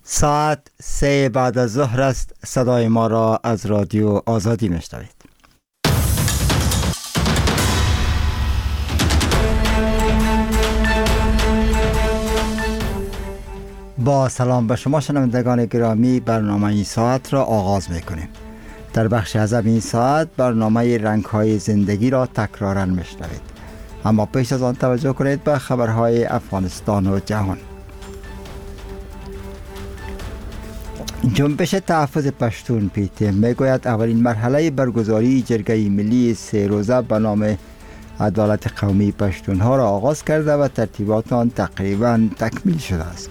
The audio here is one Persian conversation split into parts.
ساعت 3 بعد از ظهر است. صدای ما را از رادیو آزادی میشنوید. با سلام به شما شنوندگان گرامی، برنامه این ساعت را آغاز میکنیم. در بخش از این ساعت برنامه رنگ‌های زندگی را تکرارا میشنوید. اما پیش از آن توجه کنید به خبرهای افغانستان و جهان. جنبش تحفظ پشتون PTM میگوید اولین مرحله برگزاری جرگه ملی 3 روزه به نام عدالت قومی پشتونها را آغاز کرده و ترتیبات آن تقریبا تکمیل شده است.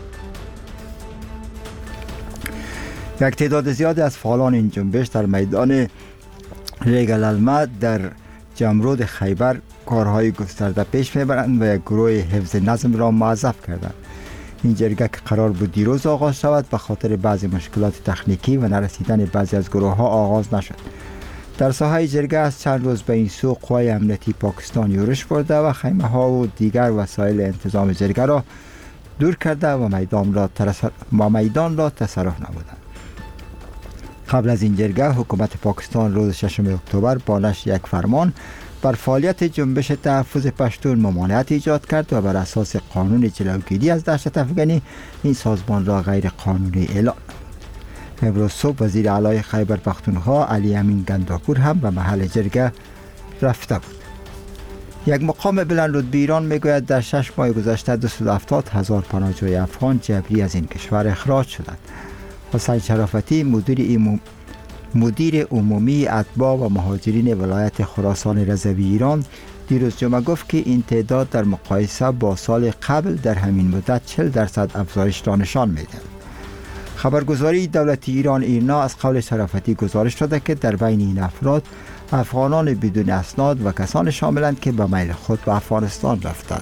یک تعداد زیادی از فعالان این جنبش در میدان ریگلالمه در جمرود خیبر کارهای گسترده پیش میبرند و یک گروه حفظ نظم را موظف کردند. این جرگه که قرار بود دیروز آغاز شود به خاطر بعضی مشکلات تکنیکی و نرسیدن بعضی از گروه ها آغاز نشد. در ساحه جرگه از چند روز به این سو قوای امنیتی پاکستان یورش برده و خیمه ها و دیگر وسایل انتظام جرگه را دور کرده و میدان را تصرف نمودند. قبل از این جرگه حکومت پاکستان روز 6 اکتبر با نشر یک فرمان بر فعالیت جنبش تحفظ پشتون ممانعت ایجاد کرد و بر اساس قانون جلوگیری از دهشت افغانی این سازمان را غیر قانونی اعلان. امروز صبح وزیر اعلی خیبر پختونخوا علی امین گنداپور هم به محل جرگه رفته بود. یک مقام بلندرتبه ایران میگوید در 6 ماه گذشته 270,000 پناهجوی افغان جبری از این کشور اخراج شدند. حسین شرافتی مدیر عمومی اتباع و مهاجرین ولایت خراسان رضوی ایران دیروز جمعه گفت که این تعداد در مقایسه با سال قبل در همین مدت 40% افزایش را نشان می‌دهد. خبرگزاری دولتی ایران ایرنا از قول شرافتی گزارش داده که در بین این افراد افغانان بدون اسناد و کسان شاملند که به میل خود به افغانستان رفتند.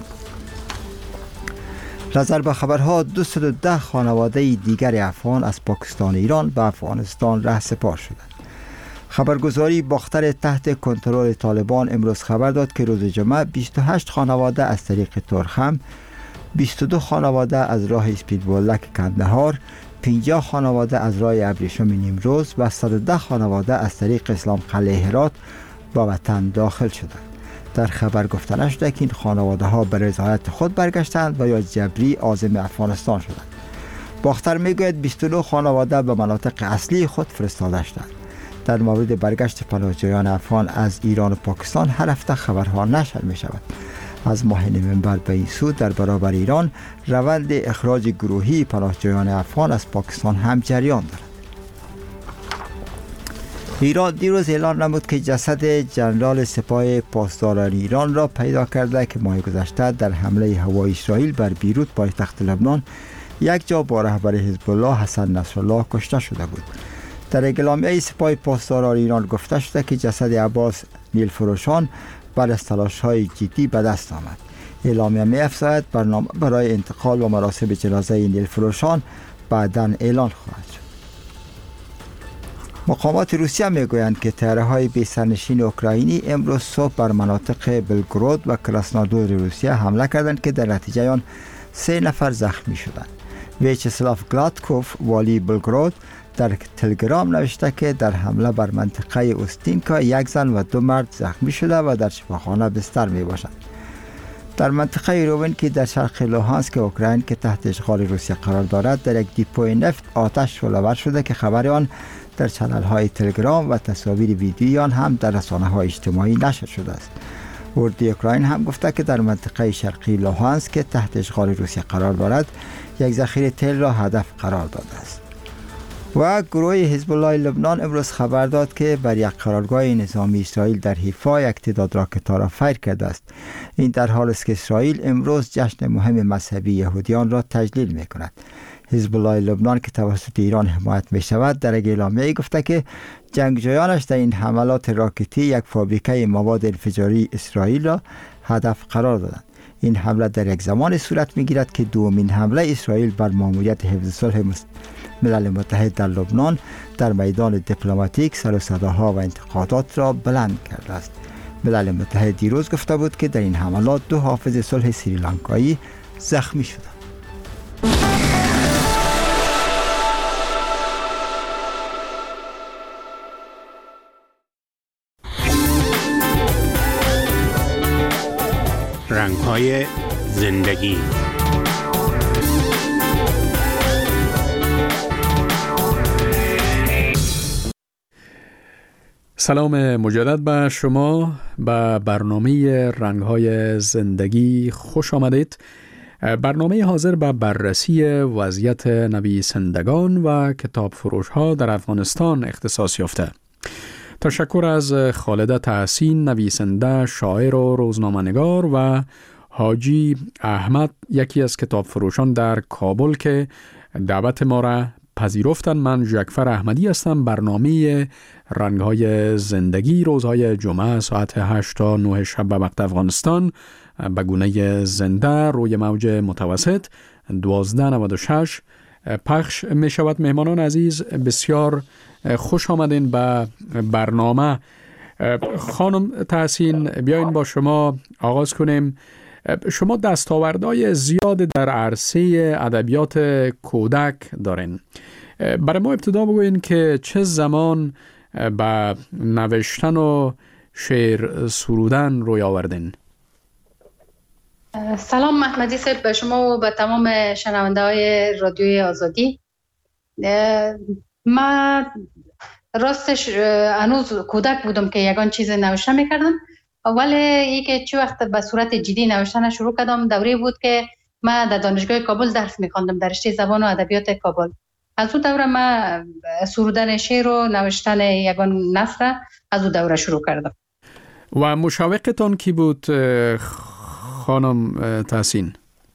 نظر به خبرها 210 خانواده دیگر افغان از پاکستان ایران به افغانستان رهسپار شدند. خبرگزاری باختر تحت کنترل طالبان امروز خبر داد که روز جمعه 28 خانواده از طریق ترخم، 22 خانواده از راه اسپیدبولک کندهار، 50 خانواده از راه ابریشم نیمروز و 110 خانواده از طریق اسلام قلعه هرات به وطن داخل شدند. در خبر گفته نشده که این خانواده ها به رضایت خود برگشتند و یا جبری عازم افغانستان شدند. باختر میگوید 29 خانواده به مناطق اصلی خود فرستاده شدند. در مورد برگشت پناهجویان افغان از ایران و پاکستان هر هفته خبرها نشر می شود. از ماه نوامبر به این سو در برابر ایران روند اخراج گروهی پناهجویان افغان از پاکستان هم جریان دارد. ایران دیروز اعلان نمود که جسد جنرال سپاه پاسداران ایران را پیدا کرده که ماه گذشته در حمله هوایی اسرائیل بر بیروت پایتخت لبنان یک جا با رهبر حزب الله حسن نصرالله کشته شده بود. در اعلامیه سپاه پاسداران ایران گفته شده که جسد عباس نیلفروشان بعد از تلاش‌های جدی به دست آمد. اعلامیه می‌افزاید برنامه برای انتقال و مراسم جنازه نیلفروشان بعداً اعلان خواهد شد. مقامات روسیه میگویند که طیاره‌های بی سرنشین اوکراینی امروز صبح بر مناطق بلگراد و کراسنودار روسیه حمله کردند که در نتیجه آن 3 نفر زخمی شدند. ویچسلاو گلادکوف والی بلگراد در تلگرام نوشته که در حمله بر منطقه اوستینکا 1 زن و 2 مرد زخمی شده و در شفاخانه بستر می باشند. در منطقه روین که در شرق لوهانسک اوکراین که تحت اشغال روسیه قرار دارد در یک دیپوی نفت آتش شعله‌ور شده که خبر آن در چنل های تلگرام و تصاویر ویدیویی آن هم در رسانه های اجتماعی نشر شده است. اردوی اوکراین هم گفته که در منطقه شرقی لوهانسک که تحت اشغال روسیه قرار دارد یک ذخیره تیل را هدف قرار داده است. و گروه حزب الله لبنان امروز خبر داد که بر یک قرارگاه نظامی اسرائیل در حیفا یک تعداد راکت‌ها را فیر کرده است. این در حالی است که اسرائیل امروز جشن مهم مذهبی یهودیان را تجلیل می‌کند. حزب الله لبنان که توسط ایران حمایت می شود در اعلامیه گفته که جنگجویانش در این حملات راکتی یک فابریکه مواد انفجاری اسرائیل را هدف قرار دادند. این حمله در یک زمان صورت می گیرد که دومین حمله اسرائیل بر ماموریت حفظ صلح ملل متحد در لبنان در میدان دیپلماتیک سر و صداها و انتقادات را بلند کرده است. ملل متحد دیروز گفته بود که در این حملات 2 حافظ صلح سریلانکایی زخمی شدند. رنگ‌های زندگی. سلام مجدد به شما، به برنامه رنگ‌های زندگی خوش آمدید. برنامه حاضر به بررسی وضعیت نویسندگان و کتاب فروش‌ها در افغانستان اختصاص یافته. تشکر از خالده تحسین، نویسنده، شاعر و روزنامه‌نگار، و حاجی احمد، یکی از کتاب فروشان در کابل که دعوت ما را پذیرفتن. من جعفر احمدی هستم. برنامه رنگ‌های زندگی روزهای جمعه ساعت 8 تا 9 شب به وقت افغانستان به گونه زنده روی موج متوسط 1296 پخش می شود. مهمانان عزیز، بسیار خوش آمدین به برنامه. خانم تحسین، بیاین با شما آغاز کنیم. شما دستاوردهای زیاد در عرصه ادبیات کودک دارین. برای ما ابتدا بگوین که چه زمان به نوشتن و شعر سرودن روی آوردین؟ سلام احمدی صاحب، به شما و به تمام شنونده های رادیوی آزادی. من راستش هنوز کودک بودم که یگان چیز نوشته میکردم، ولی ای که چه وقت به صورت جدی نوشتن شروع کردم دوره بود که من در دانشگاه کابل درس میخواندم در رشته زبان و ادبیات کابل. از اون دوره من سرودن شعر و نوشتن یگان نثر از اون دوره شروع کردم. و مشوقتان کی بود خانم تحسین؟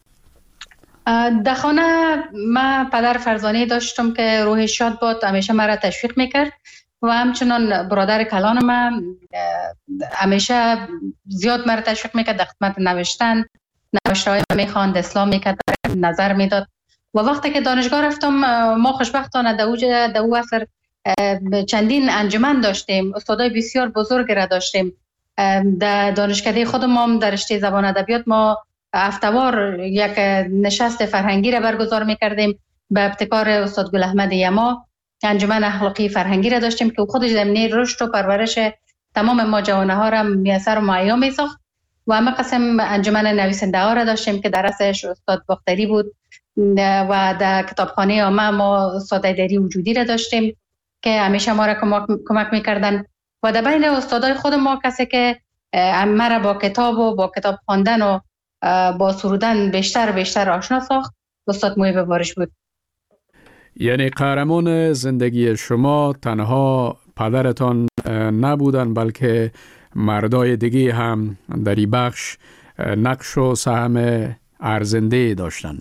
در خانه من پدر فرزانه داشتم که روح شاد باد، همیشه مرا تشویق میکرد و همچنان برادر کلان من همیشه زیاد مرا تشویق میکرد در خدمت نوشتن. نوشته‌های میخواند، اصلاح میکرد، نظر میداد. و وقتی که دانشگاه رفتم، ما خوشبختانه در او عصر چندین انجمن داشتیم، استادای بسیار بزرگ را داشتیم. در دانشکده خودم هم در رشته زبان ادبیات ما هفته‌وار یک نشست فرهنگی را برگزار میکردیم به ابتکار استاد گل احمد یما. انجمن اخلاقی فرهنگی را داشتیم که خودش زمینه رشد و پرورش تمام ما جوانه ها را میسر و معیا میساخت. و همه قسم انجمن نویسنده ها را داشتیم که در رأسش استاد باختری بود و در کتابخانه ما استاد ایدری وجودی را داشتیم که همیشه ما را کمک میکردن. و در بین استادای خود ما کسی که مرا با کتاب و با کتاب خواندن و با سرودن بیشتر آشنا ساخت استاد محیب بارش بود. یعنی قهرمان زندگی شما تنها پدرتان نبودن، بلکه مردای دیگه هم در این بخش نقش و سهم ارزنده داشتن.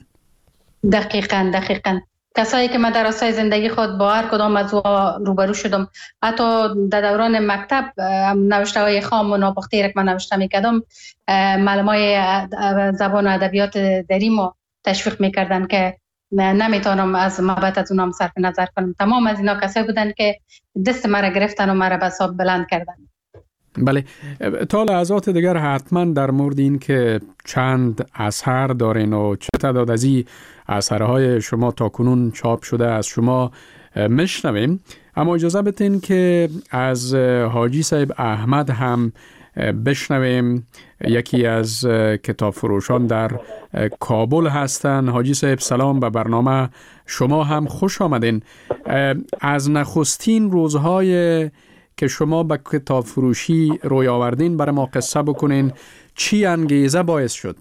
دقیقاً کسایی که من در راستای زندگی خود با هر کدام از او روبرو شدم، حتی در دوران مکتب نوشته‌های خام و ناپخته را که من نوشته می‌کردم، معلمای زبان و ادبیات دریمو تشویق می‌کردن که نمیتونم از محبت از اونام صرف نظر کنم. تمام از اینا کسایی بودن که دست مرا گرفتن و مرا به حساب بلند کردن. بله، تا لحظات دیگر حتما در مورد این که چند اثر دارین و چه تعداد از این اثرهای شما تا کنون چاپ شده از شما میشنویم. اما اجازه بدین که از حاجی صاحب احمد هم بشنویم. یکی از کتاب فروشان در کابل هستن. حاجی صاحب سلام، به برنامه شما هم خوش آمدین. از نخستین روزهای که شما به کتاب فروشی روی آوردین برای ما قصه بکنین. چی انگیزه باعث شد؟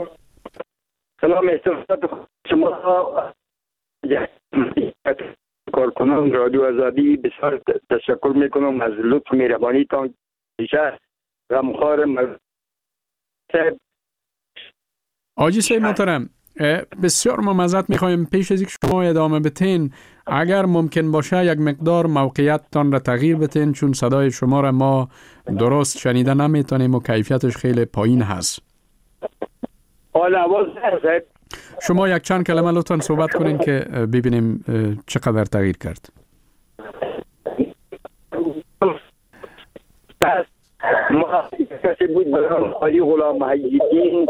سلام شما کارکنان رادیو آزادی، بسیار تشکر میکنم از لطف مهربانیتان. غمخوار حاجی صاحب محترم، بسیار ممزد میخوایم پیش از اینکه شما ادامه بتین اگر ممکن باشه یک مقدار موقعیتتان را تغییر بتین، چون صدای شما را ما درست شنیده نمیتونیم و کیفیتش خیلی پایین هست. شما یک چند کلمه لطفاً صحبت کنین که ببینیم چقدر تغییر کرد. ما کسی بود برام آلی غلام محیدین.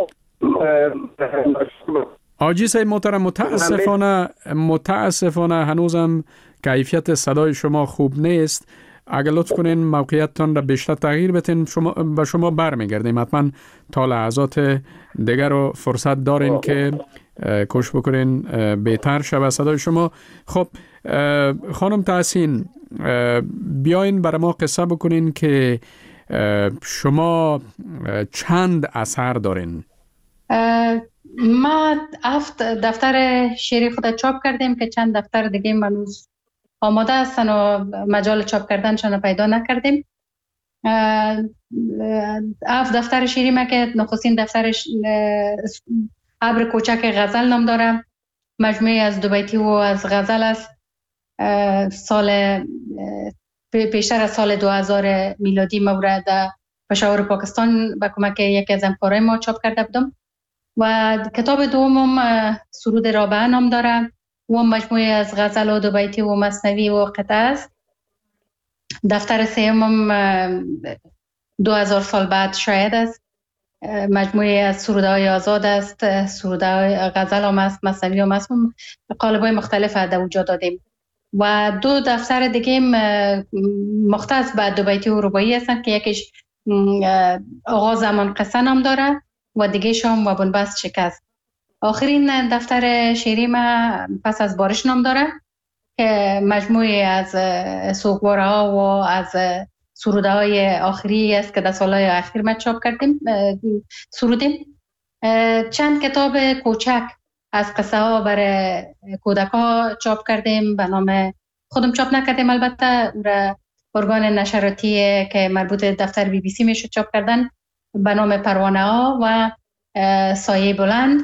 حاجی صاحب محترم، متاسفانه هنوزم کیفیت صدای شما خوب نیست. اگر لطف کنین موقعیتتان را بیشتر تغییر بتین به شما برمیگردیم. حتما تا لحظات دیگر رو فرصت دارین که کوشش بکنین بهتر شود صدای شما. خب خانم تحسین، بیاین برای ما قصه بکنین که شما چند اثر دارین؟ ما 7 دفتر شعری خود چاپ کردیم که چند دفتر دیگه منوز آماده هستن و مجال چاپ کردنشان پیدا نکردیم. 7 دفتر شعری ما که نخستین دفترش ابر کوچک غزل نام داره، مجموعه از 2 بیتی و از غزل است. پیشتر از سال 2000 میلادی مورد پشاور پاکستان به کمک یکی از همکارای ما چاپ کرده بودم. و کتاب دومم سرود رابعه نام داره و مجموعه از غزل و 2 بیتی و مثنوی و قطعه است. دفتر سومم 2000 سال بعد شاید است، مجموعه از سرودهای آزاد است، سرودهای غزل هم است، مثنوی هم است، قالب‌های مختلف در اونجا دادیم. و 2 دفتر دیگه مختص به 2 بیتی و رباعی هستند که یکیش آغاز زمان قصه نام داره و دیگه شام و بنبست شکست. آخرین دفتر شعری ما پس از بارش نام داره که مجموعه از سوگواره ها و از سروده های آخری است که در سالهای اخیر ما چاپ کردیم سرودیم. چند کتاب کوچک از قصه ها برای کودک ها چاپ کردیم، به نام خودم چاپ نکردیم البته، ارگان نشراتی که مربوط دفتر BBC میشه چاپ کردن، به نام پروانه ها و سایه بلند.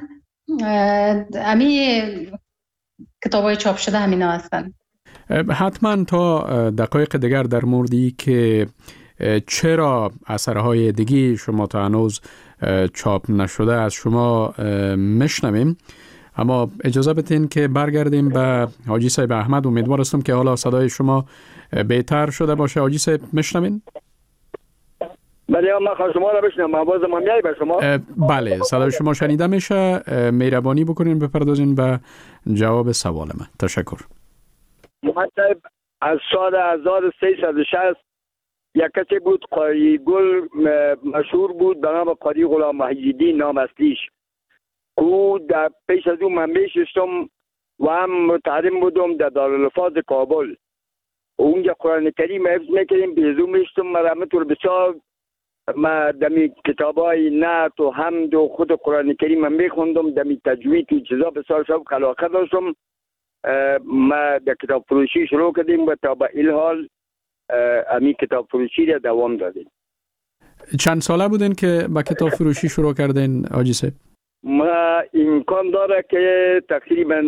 امی کتاب های چاپ شده همینا هستن. حتما تا دقایق دیگر در موردی که چرا اثرهای دیگی شما تا هنوز چاپ نشده از شما میشنویم، اما اجازه بدین که برگردیم به حاجی صاحب احمد. امیدوار هستم که حالا صدای شما بهتر شده باشه. حاجی صاحب میشنوین؟ بله من خواهم شما را بشنم. آواز ما میایی به شما؟ بله صدای شما شنیده میشه. مهربانی بکنین بپردازین به جواب سوال من. تشکر. محمد صاحب از سال 1360 یک کسی بود، قاری گل مشهور بود به نام قاری غلام محی‌الدین نام اصلیش. او در پیش از او من میشستم و هم متعلم بودم در دارالحفاظ کابل. اونجا قرآن کریم حفظ میکردیم، بیزو میشتم. مرحمت رو بسیار ما دمی کتابای نعت و حمد و خود قرآن کریم هم میخوندم، دمی تجوید و چیزا بسیار شب علاقه داشتم. ما در کتاب فروشی شروع کردیم و تا به این حال امی کتاب فروشی را دوام دادیم. چند ساله بودین که با کتاب فروشی شروع کردین حاجی صاحب؟ ما امکان داره که تقریبا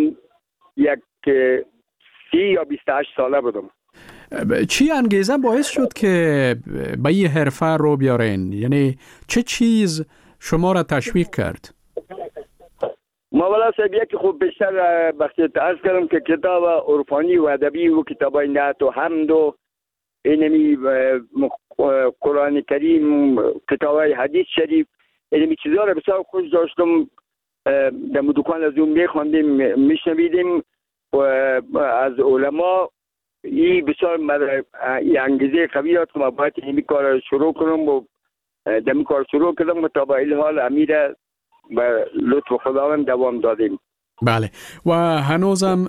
30 یا 28 ساله بودم. چی انگیزه باعث شد که به این حرفه رو بیارین؟ یعنی چه چیز شما را تشویق کرد؟ مولا صاحب یکی خوب بیشتر وقتی عرض کردم که کتاب عرفانی و ادبی و کتابای نعت و حمد و اینمی قرآن کریم، کتابای حدیث شریف، اینمی چیزا را بسیار خوش داشتم. در دکان از اون میخواندیم میشنویدیم و از علما. این بسیار انگیزه قوی داد که ما باید این کار شروع کنم و دمی کار شروع کردم و تا با این حال امیر به لطف خداوند دوام دادیم. بله. و هنوزم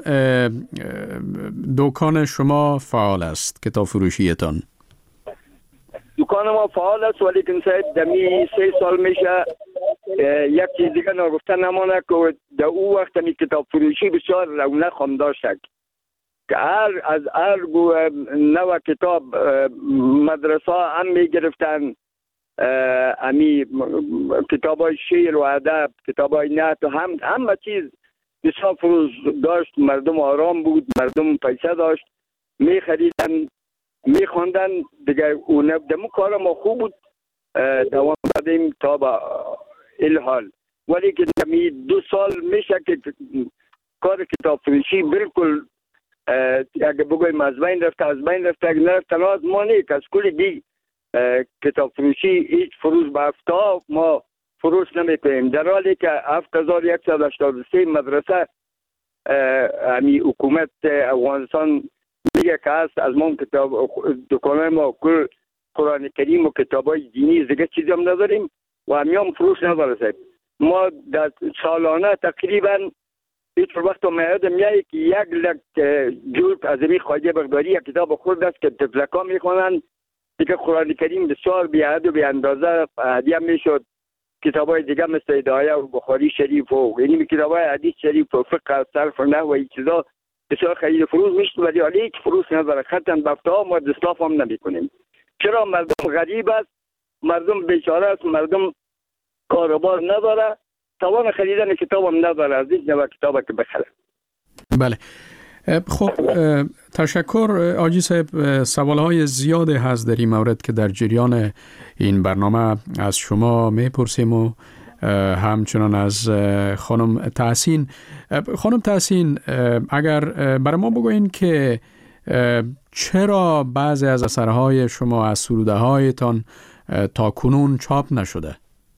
دکان شما فعال است، کتاب فروشیتان؟ دکان ما فعال است ولی کنسایت دمی 3 سال میشه. یک چیز دیگه نگفته نمانه که در او وقت می کتاب فروشی بسیار رونق هم داشت که از هر نوع کتاب مدرسه هم می گرفتن، امی کتاب های شعر و ادب، کتاب های نعت و همه چیز بسیار فروش داشت. مردم آرام بود، مردم پیسه داشت، می خریدن می خوندن دیگه. اون دمو کار ما خوب بود، دوام دادیم تا با این حال. ولی که دمی 2 سال میشه که کار کتاب فروشی بالکل اگه بگویم از بین رفته، اگه نرفته لازم ما نیست. از کلی دی کتاب فروشی هیچ فروش به هفته ما فروش نمی کنیم، در حالی که 7183 مدرسه همی حکومت افغانستان میگه که هست از ما کتاب دکانه ما کل قرآن کریم و کتابای دینی دیگه چیزی هم نداریم و همیام فروش نداره صاحب. ما در سالانه تقریبا هیچ وقت میاد میایی که 1 لک جلد از این خواجه بغدادی یک کتاب خود است که تفلکا میخوانند دیگه قرآن کریم بسیار بی حد و بی اندازه هدیه میشد. کتابای دیگه مثل هدایه و بخاری شریف و یعنی کتابای حدیث شریف و فقه و صرف و نحو و این چیزا بسیار خرید فروش میشد ولی حالا هیچ فروش نداره. خطاً بفته‌ها ما دستاف هم نمیکنیم. چرا؟ مردم غریب است، مردم بیچاره است، مردم کاروبار نداره، توان خریدن کتاب هم نداره از این نوع کتاب که بخره. بله. خب تشکر آجی صاحب. سوالهای زیاده هست در این مورد که در جریان این برنامه از شما میپرسیم و همچنان از خانم تحسین. خانم تحسین، اگر برای ما بگوین که چرا بعضی از اثرهای شما از سروده هایتان تا کنون چاپ نشده؟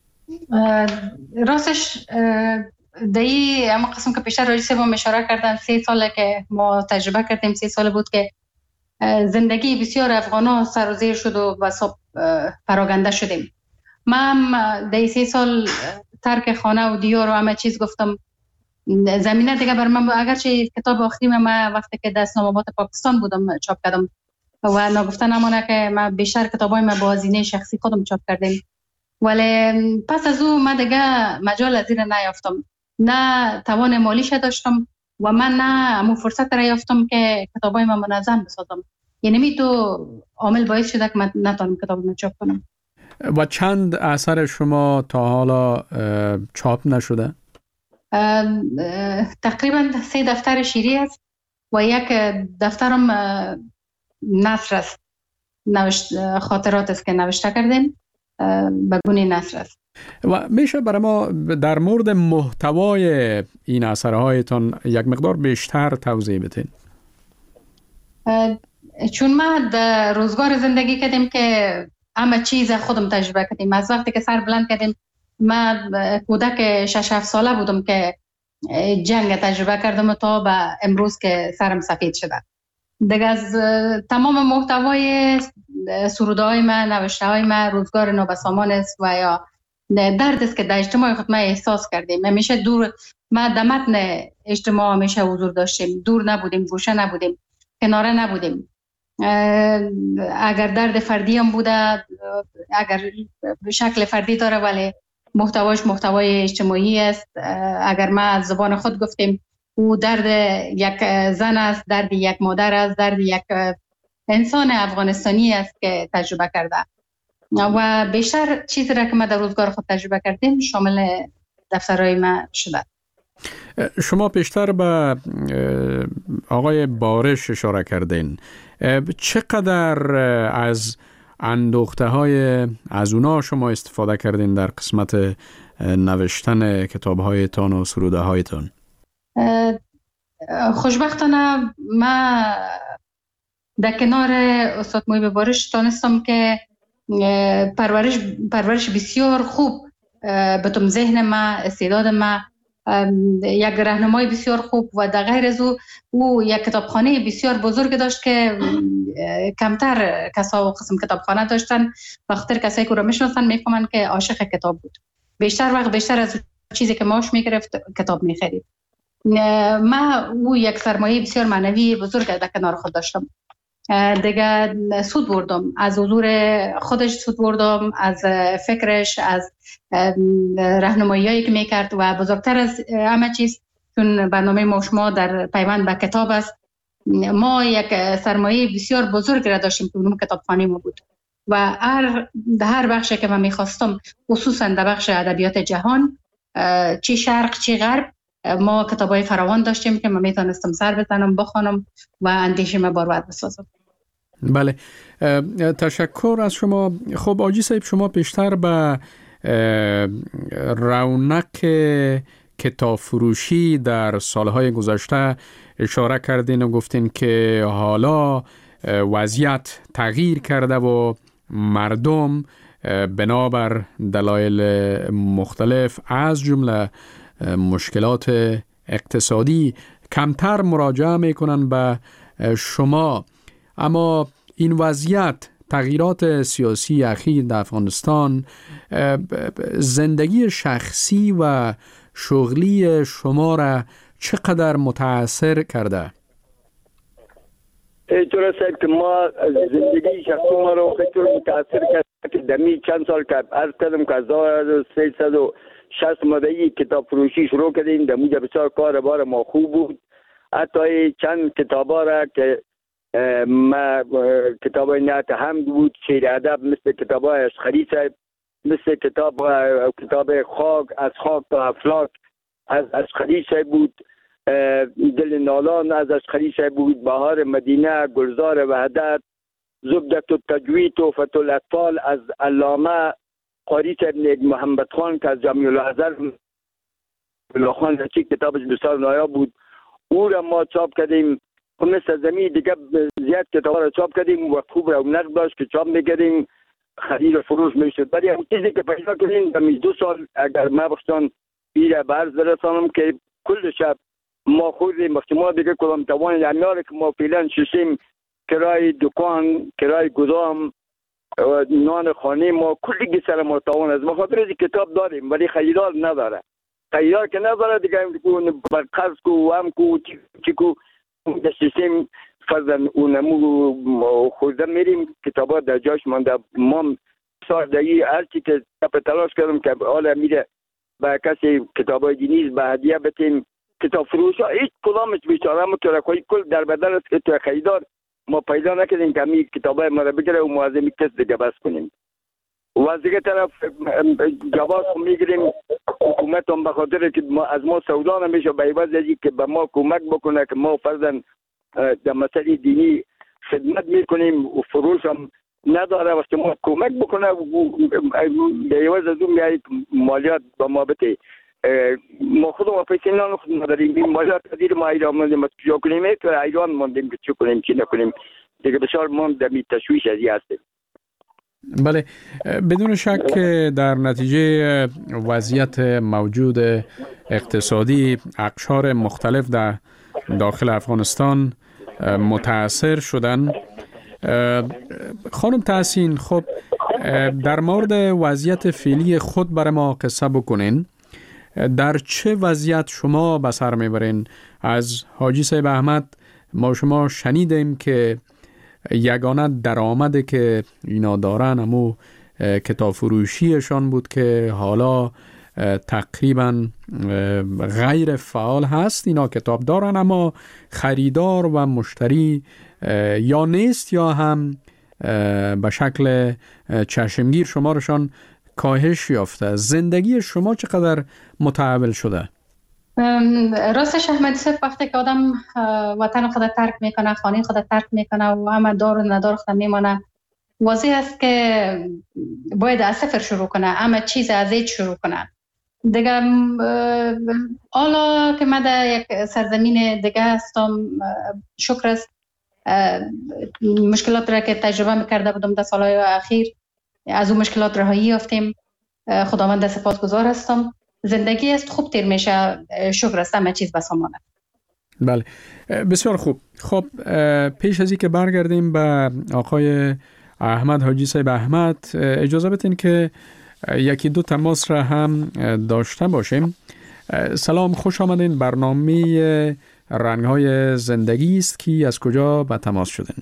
راستش دایی اما قسم که پیشتر راجع سبا اشاره کردن 3 ساله که ما تجربه کردیم. 3 ساله بود که زندگی بسیار افغانا سر و زیر شد و پراگنده شدیم. من دایی 3 سال ترک خانه و دیار و همه چیز گفتم. زمینه دیگه بر من اگرچه کتاب آخری من وقتی که در اسلام آباد پاکستان بودم چاپ کردم و نگفتن نمونه که من بیشتر کتابای من با هزینه شخصی خودم چاپ کردیم، ولی پس از او من دیگه مجال از این نیافتم، نه توان مالیش داشتم و من نه همون فرصت را یافتم که کتابای من منظم بسازم. یعنی می تو عامل باعث شده که من نتونم کتاب من چاپ کنم. و چند اثر شما تا حالا چاپ نشده؟ تقریبا 3 دفتر شیری است و یک دفترم نثر است، خاطرات است که نوشته کردیم به گونه نثر است. و میشه برای ما در مورد محتوای این اثرهایتان یک مقدار بیشتر توضیح بدین؟ چون ما در روزگار زندگی کردیم که همه چیز خودم تجربه کردیم. از وقتی که سر بلند کردیم، من کودک 6-7 ساله بودم که جنگ تجربه کردم تا به امروز که سرم سفید شده. دیگه از تمام محتوای سروده های من، نوشته های من روزگار نابسامان است و یا درد است که در اجتماع خود ما احساس کردیم. همیشه دور، ما در متن اجتماع همیشه حضور داشتیم، دور نبودیم، گوشه نبودیم، کناره نبودیم. اگر درد فردی هم بوده، اگر شکل فردی داره ولی محتواش محتوای اجتماعی است. اگر ما از زبان خود گفتیم او درد یک زن است، درد یک مادر است، درد یک انسان افغانستانی است که تجربه کرده و بیشتر چیزی را که ما در روزگار خود تجربه کردیم شامل دفترهای ما شده. شما پیشتر به آقای بارش اشاره کردین. چقدر از اندوخته های از اونا شما استفاده کردین در قسمت نوشتن کتاب هایتان و سروده هایتان؟ خوشبختانه ما در کنار استاد محیب بارش تانستم که پرورش بسیار خوب بتم ذهن ما، استعداد ما، یک راهنمای بسیار خوب و در غیر از او یک کتابخانه بسیار بزرگ داشت که کمتر کسا و قسم کتابخانه داشتن. بخاطر کسایی که رو میشناسن میفهمن که عاشق کتاب بود. بیشتر وقت بیشتر از چیزی که ماش میگرفت کتاب میخرید. ما او یک سرمایه بسیار معنوی بزرگ در کنار خود داشتم. دیگه سود بردم از حضور خودش، سود بردم از فکرش، از راهنمایی‌هایی که میکرد و بزرگتر از همه چیز چون برنامه ما شما در پیوند به کتاب است، ما یک سرمایه بسیار بزرگ را داشتیم که اونم کتابخانه ما بود و هر بخشی که من میخواستم، خصوصا در بخش ادبیات جهان، چی شرق چی غرب، ما کتابای فراوان داشتیم که من میتونستم سر بزنم، بخوانم و اندیشه ما بارور بسازم. بله، تشکر از شما. خب آجی صاحب، شما پیشتر به رونق کتاب فروشی در سالهای گذشته اشاره کردین و گفتین که حالا وضعیت تغییر کرده و مردم بنابر دلایل مختلف از جمله مشکلات اقتصادی کمتر مراجعه میکنن به شما. اما این وضعیت، تغییرات سیاسی اخیر در افغانستان، زندگی شخصی و شغلی شما را چقدر متاثر کرده؟ اینطور است که ما زندگی شخصی ما رو خیلی متاثر کرد که دمی چند سال که عرض کردم که 1360 مدعی کتاب فروشی شروع کردیم. در موجه بسیار کار بار ما خوب بود. حتی چند کتابا را که ما کتابای نعت حمد بود، شعر ادب، مثل کتابای اشخری صاحب، مثل کتاب خاک از خاک تا افلاک از اشخری صاحب بود، دل نالان از اشخری صاحب بود، بهار مدینه، گلزار وحدت، زبدت التجوید، توفت الاطفال از علامه قاری صاحب محمد خان که از جامع الازهر خان رچی، کتابش بسیار نایاب بود. او را ما چاپ کردیم. مثل زمین دیگه زیاد کتابا را چاپ کردیم و خوب رونق داشت که چاپ میکردیم، خرید و فروش میشد. ولی اون چیزی که پیدا کردیم در 2 سال اگر ما بخشان ایره برز برسانم که کل شب ما خوردیم ما دیگه کلام توان یعنی که ما فعلا ششیم کرای دکان، کرای گدام، نان خانه ما کلی سر ما توان از ما خاطر از کتاب داریم ولی خریدار نداره. خریدار که نداره دیگه بر قرض کو هم کو چیکو دستیم فرضاً اونمو خوردن میریم کتابا در جاش مانده. ما سال دایی هرچی که تلاش کردم که حالا میره با کسی کتابای دینی به هدیه بتیم. کتاب فروش ها هیچ کلامش بیچاره مترکوی کل در بدل است که تو خریدار ما پیدا نکردیم که همین کتابای ما را بگیره و معظمی کس دیگه بس کنیم. و از دیگه طرف جواز میگیریم حکومت هم بخاطر که از ما سودا نمیشه به عوض ازی که به ما کمک بکنه که ما فرضاً در مسئله دینی خدمت میکنیم و فروش هم نداره وقتی ما کمک بکنه به عوض از اون میایی مالیات به ما بده. ما خودم پیسه نخود نداریم. این مالیات دیر ما ایران ماندیم چجا کنیم که ایران ماندیم که چی کنیم چی نکنیم دیگه بسیار ما در تشویش ازی هستیم. بله، بدون شک در نتیجه وضعیت موجود اقتصادی اقشار مختلف در داخل افغانستان متاثر شدن. خانم تحسین، خب در مورد وضعیت فعلی خود برای ما قصه بکنین. در چه وضعیت شما به سر میبرین؟ از حاجی صاحب احمد ما شما شنیدیم که یگانه درآمده که اینا دارن همو کتاب فروشیشان بود که حالا تقریبا غیر فعال هست. اینا کتاب دارن اما خریدار و مشتری یا نیست یا هم به شکل چشمگیر شمارشان کاهش یافته. زندگی شما چقدر متحول شده؟ راستش احمدی صاحب وقتی که آدم وطن خود ترک میکنه، خانه خود ترک میکنه و همه دار و ندار خود میمانه، واضح است که باید از صفر شروع کنه، همه چیز از هیچ شروع کنه دیگه. حالا که من در یک سرزمین دیگه هستم، شکر است مشکلات را که تجربه میکرده بودم در سالهای اخیر از اون مشکلات رهایی یافتیم. خداوند سپاسگزار هستم. زندگی است خوب تیر میشه، شکر است، همه چیز بسامانه. بله، بسیار خوب. خب پیش از این که برگردیم به آقای احمد، حاجی صاحب احمد، اجازه بدین که یکی دو تماس را هم داشته باشیم. سلام، خوش آمدین. برنامه رنگ‌های زندگی است که از کجا به تماس شدین؟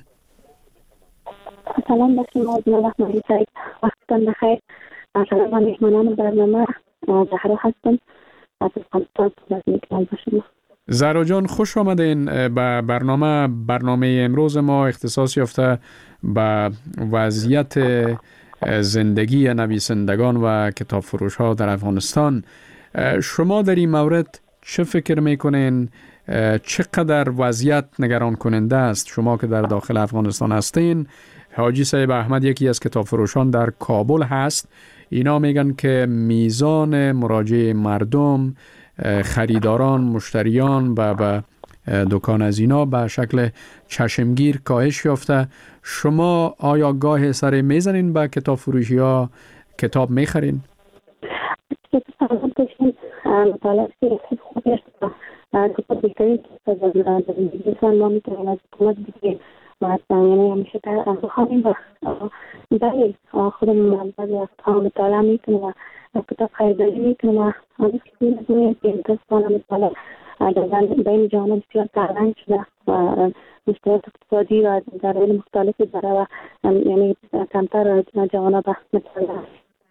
سلام به شما جناب احمدی صاحب، وقتتان بخیر. سلام به مهمانان برنامه، زهرا هستم از افغانستان. با شما زهرا جان، خوش آمدین به برنامه امروز ما اختصاص یافته به وضعیت زندگی نویسندگان و کتاب فروش ها در افغانستان. شما در این مورد چه فکر میکنین؟ چقدر وضعیت نگران کننده است؟ شما که در داخل افغانستان هستین، حاجی صاحب احمد یکی از کتاب فروشان در کابل هست. اینا میگن که میزان مراجعه مردم، خریداران، مشتریان به دکان از اینا به شکل چشمگیر کاهش یافته. شما آیا گاه سر میزنین به کتاب فروشی ها؟ کتاب میخرین؟ مطالعه خوبی است. خب بهترین از زندگی ما میتونیم از حکومت بگیریم و یعنی همیشه بخوانیم و برای خودمون بعضی از مطالعه میکنیم و کتاب خریداری میکنیم و همیشه که میدونیم که متاسفانه مطالعه در این جامعه بسیار تعلیم شده و مشکلات اقتصادی و در علم مختلفی داره و یعنی کمتر جوانان به مطالعه.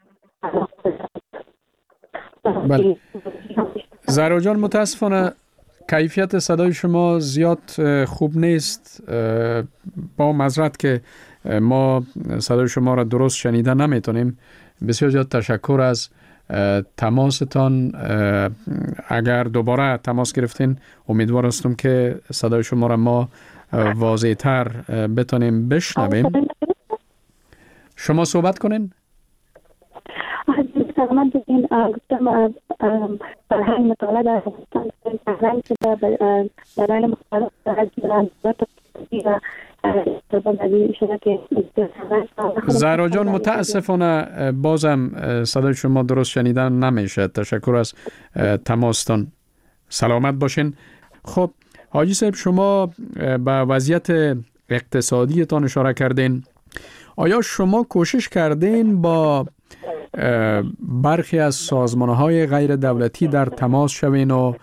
بله. زهرا جان متاسفانه کیفیت صدای شما زیاد خوب نیست، با معذرت که ما صدای شما را درست شنیده نمیتونیم. بسیار زیاد تشکر از تماستان. اگر دوباره تماس گرفتین امیدوار هستم که صدای شما را ما واضح تر بتونیم بشنویم. شما صحبت کنین. من بگین گفتم فرهنگ مطالعه در فرهنگ شده در علم مختلف زهرا جان متاسفانه بازم صدای شما درست شنیدن نمیشه. تشکر از تماستان. سلامت باشین. خب حاجی صاحب، شما به وضعیت اقتصادیتان اشاره کردین. آیا شما کوشش کردین با برخی از سازمان‌های غیر دولتی در تماس شوین و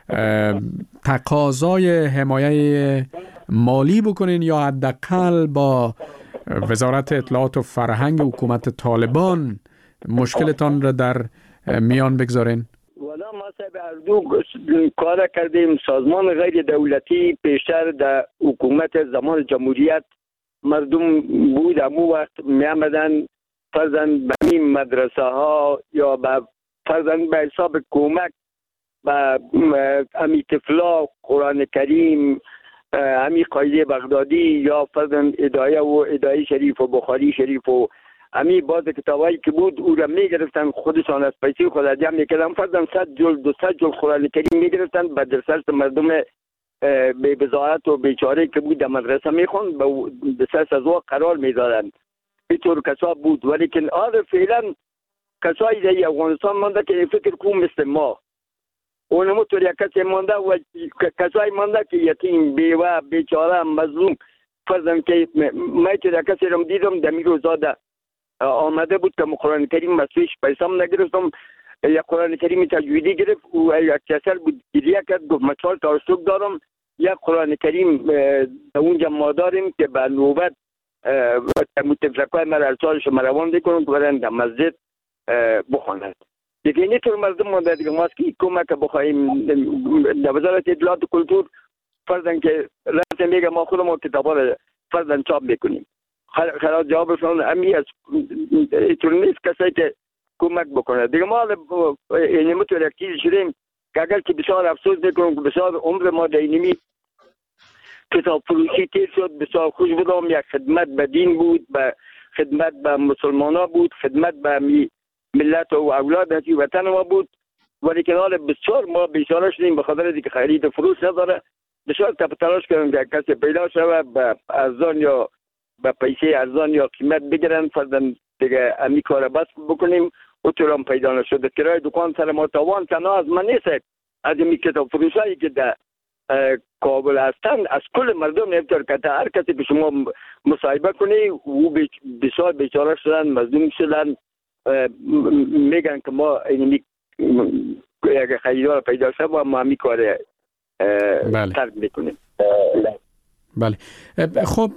تقاضای حمایت مالی بکنین یا حداقل با وزارت اطلاعات و فرهنگ حکومت طالبان مشکلتان را در میان بگذارین؟ والا ما صاحب اردو کار کردیم. سازمان غیر دولتی پیشتر در حکومت زمان جمهوریت مردم بود، امو وقت می آمدن فرزن به این مدرسه ها یا به فرزن به حساب کمک به امی طفلا قرآن کریم، امی قایده بغدادی یا فرزن ادایه و ادایه شریف و بخاری شریف و امی باز کتابایی که بود او را می گرفتن، خودشان از پیسی خود جمع می کردن. فرزن 100 جلد 200 جلد قرآن کریم می گرفتن، به درسرس مردم به بضاعت و بیچاره که بود در مدرسه می خوند به سرس از او قرار می دادن. اینطور کسا بود، ولیکن آره فعلا کسایی در افغانستان مانده که فکر کنم مثل ما اونمو طور یک کسی مانده و کسایی مانده که یتیم بیوه بیچاره مظلوم. فرضاً که من طور یک کسی رو دیدم در میرو زاده آمده بود که قرآن کریم مسویش پیسام نگرفتم، یک قرآن کریم تجویدی گرفت و یک کسر بود گریه کرد گفت من 4 تا اشتوک دارم، یک قرآن کریم اونجا ما داریم که به نوبت متفلکای مرالسالش مروان دیکنم که برن در مسجد بخواند. دیگه اینی طور مردم مانده دیگه ماست که کمک بخواهیم در وزارت اطلاعات و کلتور فرضاً که رسم میگه ما خودمون کتابا رو فرضاً چاپ میکنیم. خلاص جوابشون امی از اینطور نیست کسی که کمک بکنه. دیگه ما اینی مطور یک چیزی شدیم که اگر که بسیار افسوس میکنم که بسیار عمر ما در اینمی کتاب فروشی تیر شد. بسیار خوش بودم، یک خدمت به دین بود، به خدمت به مسلمان ها بود، خدمت به ملت و اولاد هستی وطن ما بود، ولی کنال بسیار ما بیچاره شدیم به خاطر دیگه خرید و فروش نداره. بسیار تلاش کردیم که کسی پیدا شده به ارزان یا به پیسه ارزان یا قیمت بگیرن فرضاً دیگه امی کار بس بکنیم و طور هم پیدا نشده. کرای دکان سر ما تاوان تنها از من نیست، از این کتاب فروشایی که در کابل هستند از کل مردم نمیتر که هر کسی به شما مصاحبه کنی و بسیار بیچاره شدن، مظلوم شدن، میگن که ما اینمی یک خریدار پیدا شد و ما همی کار ترک میکنیم. بله. خب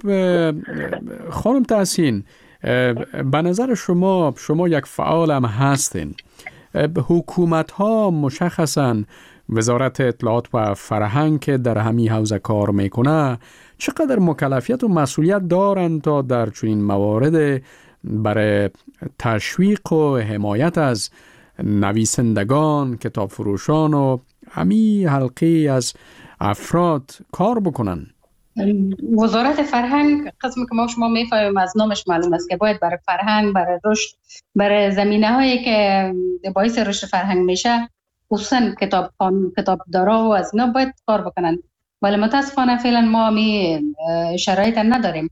خانم تحسین، به نظر شما یک فعال هم هستین. حکومت ها مشخصاً وزارت اطلاعات و فرهنگ که در همین حوزه کار میکنه چقدر مکلفیت و مسئولیت دارند تا در چنین موارد برای تشویق و حمایت از نویسندگان، کتاب فروشان و همین حلقه از افراد کار بکنن؟ وزارت فرهنگ قسمی که ما شما میفهمیم از نامش معلوم است که باید برای فرهنگ، برای رشد، برای زمینه هایی که باعث رشد فرهنگ میشه خصوصا کتابدارا و از اینا باید کار بکنن، ولی متاسفانه فعلا ما می شرایط نداریم.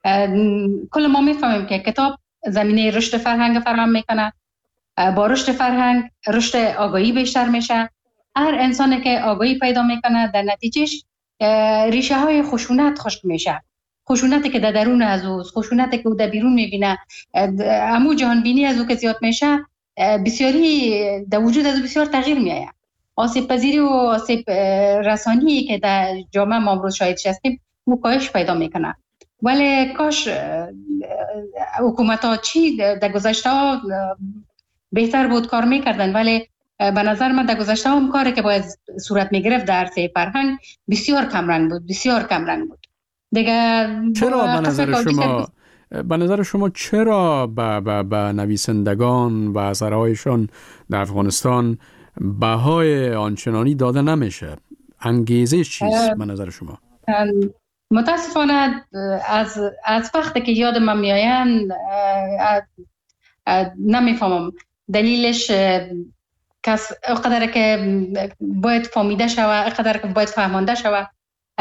کل ما میفهمیم که کتاب زمینه رشد فرهنگ فراهم میکنه، با رشد فرهنگ رشد آگاهی بیشتر میشه، هر انسانی که آگاهی پیدا میکنه در نتیجهش ریشه های خشونت خشک میشه. خشونتی که در درون از اوست، خشونتی که او در بیرون میبینه، امو جهان بینی از او که زیاد میشه، بسیاری در وجود از او بسیار تغییر میآید. آسیب پذیری و آسیب رسانی که در جامعه ما امروز شاهدش هستیم او کاهش پیدا میکنه. ولی کاش حکومت ها چی در گذشته ها بهتر بود کار میکردن، ولی به نظر من در گذشته هم کاری که باید صورت میگرفت در عرصه فرهنگ بسیار کمرنگ بود. دیگه چرا به نظر شما چرا به نویسندگان و اثرهایشان در افغانستان بهای آنچنانی داده نمیشه؟ انگیزه چیست به نظر شما؟ متاسفانه از وقتی که یاد من میآیند نمیفهمم دلیلش. کس اقدر که باید فهمیده شود، اقدر که باید فهمانده شود،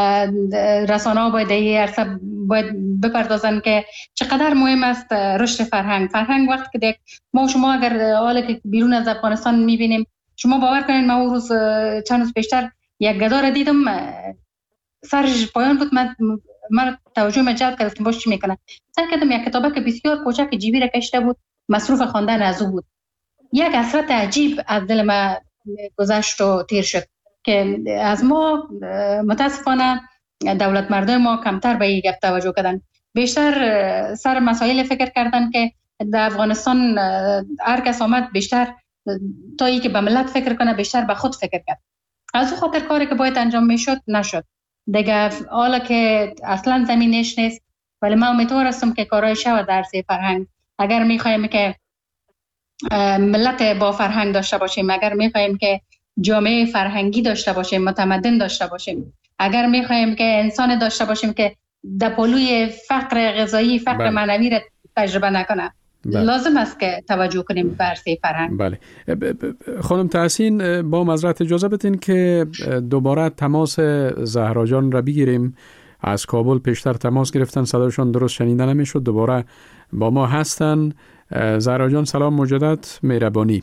رسانه ها باید این عرصه باید بپردازن که چقدر مهم است رشد فرهنگ. وقتی که ما شما اگر حالا که بیرون از افغانستان میبینیم، شما باور کنید من اون روز چند روز پیشتر یک گدا را دیدم سرش پایان بود، من توجه من جلب کرد که باش چی میکنه. سر کردم یک کتابه که بسیار کوچک جیبی را کشته بود، مصروف خواندن از او بود. یک حسرت عجیب از دل ما گذشت و تیر شد که از ما متاسفانه دولت مردم ما کمتر به این گپ توجه کردن، بیشتر سر مسائل فکر کردن که در افغانستان هر کس آمد بیشتر تا ای که به ملت فکر کنه بیشتر به خود فکر کرد. از او خاطر کاری که باید انجام میشد نشد دیگه. حالا که اصلا زمینش نیست، ولی من امیدوار هستم که کارهای شود در عرصه فرهنگ. اگر میخوایم که ملت با فرهنگ داشته باشیم، اگر میخوایم که جامعه فرهنگی داشته باشیم، متمدن داشته باشیم، اگر میخوایم که انسان داشته باشیم که در پلوی فقر غذایی، فقر معنوی را تجربه نکنه، لازم است که توجه کنیم به عرصه فرهنگ. بله. خانم تحسین، با معذرت اجازه بدین که دوباره تماس زهرا جان را بگیریم. از کابل پیشتر تماس گرفتن، صداشون درست شنیده نمیشد، دوباره با ما هستن. زهرا جان سلام مجدد، مهربانی.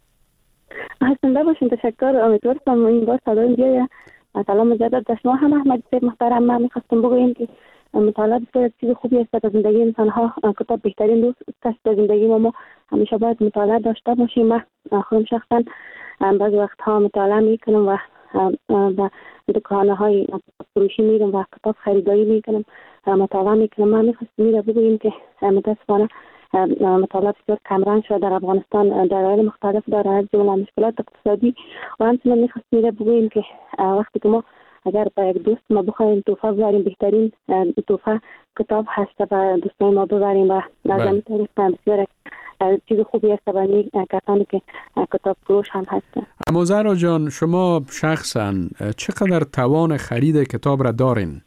زنده باشین، تشکر. امیدوارم این بار صدای بیاید. سلام مجدد در شما هم احمد صاحب محترم. من می‌خواستم بگویم که مطالعه بسیار چیز خوبی است در زندگی انسان‌ها. کتاب بهترین دوست است در زندگی ما همیشه باید مطالعه داشته باشیم. من خودم شخصا بعضی وقت‌ها مطالعه می‌کنم و به دکان‌های فروشی میرم و کتاب خریداری می‌کنم، مطالعه می‌کنم. من می‌خواستم بگویم که متأسفانه مطالعه بسیار کمرنگ شده در افغانستان، دلایل مختلف داره، از جمله مشکلات اقتصادی. و همچنین می‌خواستم بگویم که وقتی که ما اگر با یک دوست ما بخوایم تحفه ببریم، بهترین تحفه کتاب هست و دوستای ما ببریم و لازم طریق بسیار چیز خوبی است برای کسانی که کتاب فروش هم هستن. اما زهرا جان، شما شخصا چقدر توان خرید کتاب را دارین؟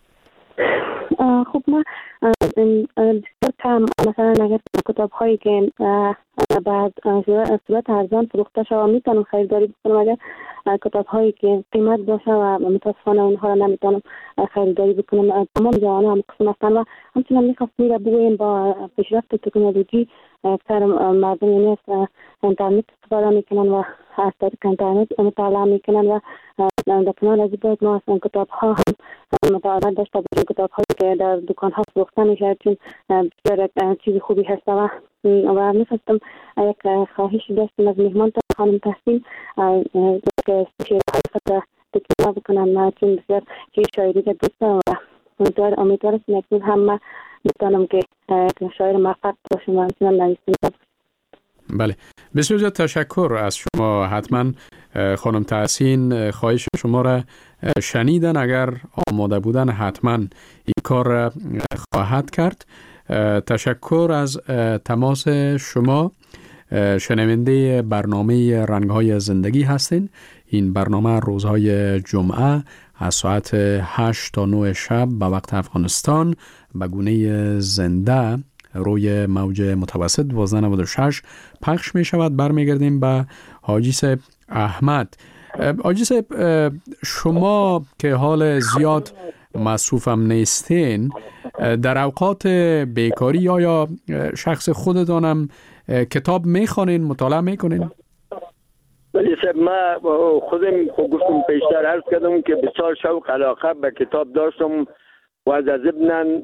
خب ما بسیار کم، مثلا اگر کتاب هایی که بعد صورت ارزان فروخته شود میتونم خریداری بکنم. اگر کتاب هایی که قیمت باشه و متاسفانه اونها را نمیتونم خریداری بکنم. تمام جوانه هم قسم هستن و همچنان میخواستم بگویم با پیشرفت تکنولوژی اکثر مردم یعنی از اینترنت استفاده میکنن و از طریق اینترنت مطالعه میکنن و در کنار از باید ما از کتاب ها هم مطالعه داشته باشیم. کتاب هایی که در دکان ها فروخته میشه چون بسیار چیز خوبی هست و میخواستم یک خواهش داشتم از مهمان خانم تحسین که شعرهای خود تکرار بکنم چون بسیار شاعری که دوست دارم و امیدوارم اکنون هم میتونم که شاعر موفق باشم و همچنان نویسنده. بله، بسیار زیاد تشکر از شما. حتما خانم تحسین خواهش شما را شنیدن، اگر آماده بودن حتما این کار را خواهد کرد. تشکر از تماس شما. شنونده برنامه رنگ‌های زندگی هستین. این برنامه روزهای جمعه از ساعت 8 تا 9 شب به وقت افغانستان به گونه زنده روی موج متوسط 1296 پخش می شود. برمیگردیم به حاجی صاحب احمد. حاجی صاحب، شما که حال زیاد مصروفم نیستین، در اوقات بیکاری یا شخص خودتانم کتاب میخوانین، مطالعه میکنین؟ ولی من خودم گفتم پیشتر عرض کردم که بسیار شوق علاقه به کتاب داشتم و از ابنان